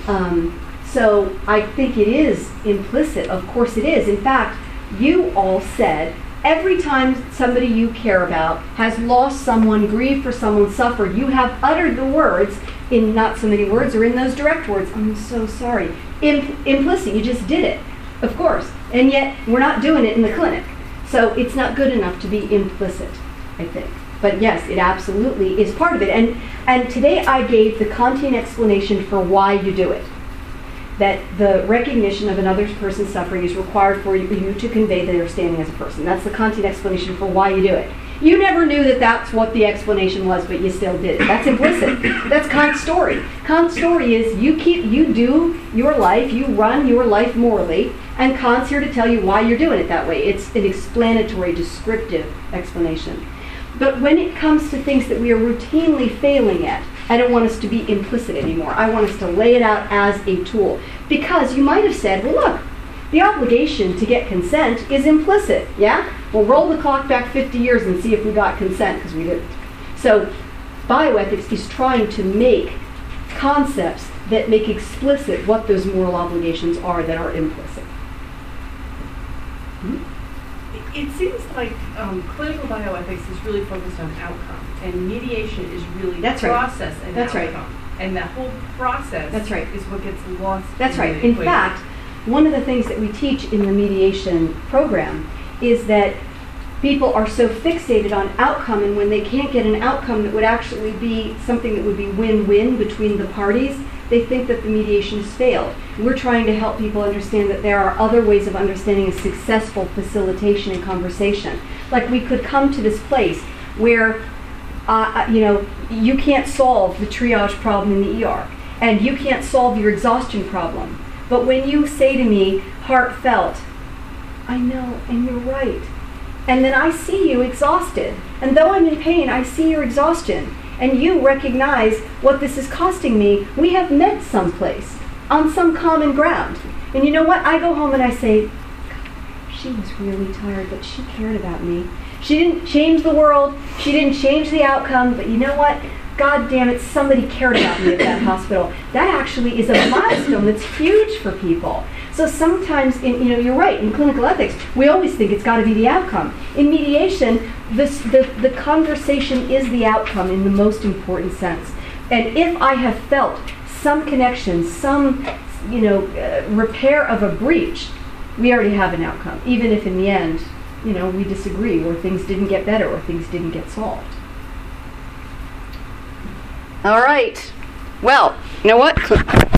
Um, so I think it is implicit. Of course it is. In fact, you all said every time somebody you care about has lost someone, grieved for someone, suffered, you have uttered the words in not so many words or in those direct words, I'm so sorry. Im- implicit, you just did it, of course. And yet we're not doing it in the clinic. So it's not good enough to be implicit, I think. But yes, it absolutely is part of it. And and today I gave the Kantian explanation for why you do it. That the recognition of another person's suffering is required for you to convey their standing as a person. That's the Kantian explanation for why you do it. You never knew that that's what the explanation was, but you still did it. That's implicit. That's Kant's story. Kant's story is you keep, you do your life, you run your life morally, and Kant's here to tell you why you're doing it that way. It's an explanatory, descriptive explanation. But when it comes to things that we are routinely failing at, I don't want us to be implicit anymore. I want us to lay it out as a tool. Because you might have said, well, look, the obligation to get consent is implicit, yeah? Well, roll the clock back fifty years and see if we got consent, because we didn't. So bioethics is trying to make concepts that make explicit what those moral obligations are that are implicit. Hmm? It seems like um, clinical bioethics is really focused on outcome, and mediation is really That's right. process and That's right. outcome. And that whole process That's right. is what gets lost. That's in right. the In equation. fact, one of the things that we teach in the mediation program is that people are so fixated on outcome, and when they can't get an outcome that would actually be something that would be win-win between the parties, they think that the mediation has failed. We're trying to help people understand that there are other ways of understanding a successful facilitation and conversation. Like, we could come to this place where, uh, you know, you can't solve the triage problem in the E R, and you can't solve your exhaustion problem. But when you say to me, heartfelt, I know, and you're right, and then I see you exhausted, and though I'm in pain, I see your exhaustion, and you recognize what this is costing me, we have met someplace, on some common ground. And you know what? I go home and I say, God, she was really tired, but she cared about me. She didn't change the world, she didn't change the outcome, but you know what? God damn it, somebody cared about me at that hospital. That actually is a milestone that's huge for people. So sometimes, in, you know, you're right, in clinical ethics, we always think it's got to be the outcome. In mediation, this, the, the conversation is the outcome in the most important sense. And if I have felt some connection, some, you know, uh, repair of a breach, we already have an outcome, even if in the end, you know, we disagree, or things didn't get better, or things didn't get solved. All right. Well, you know what?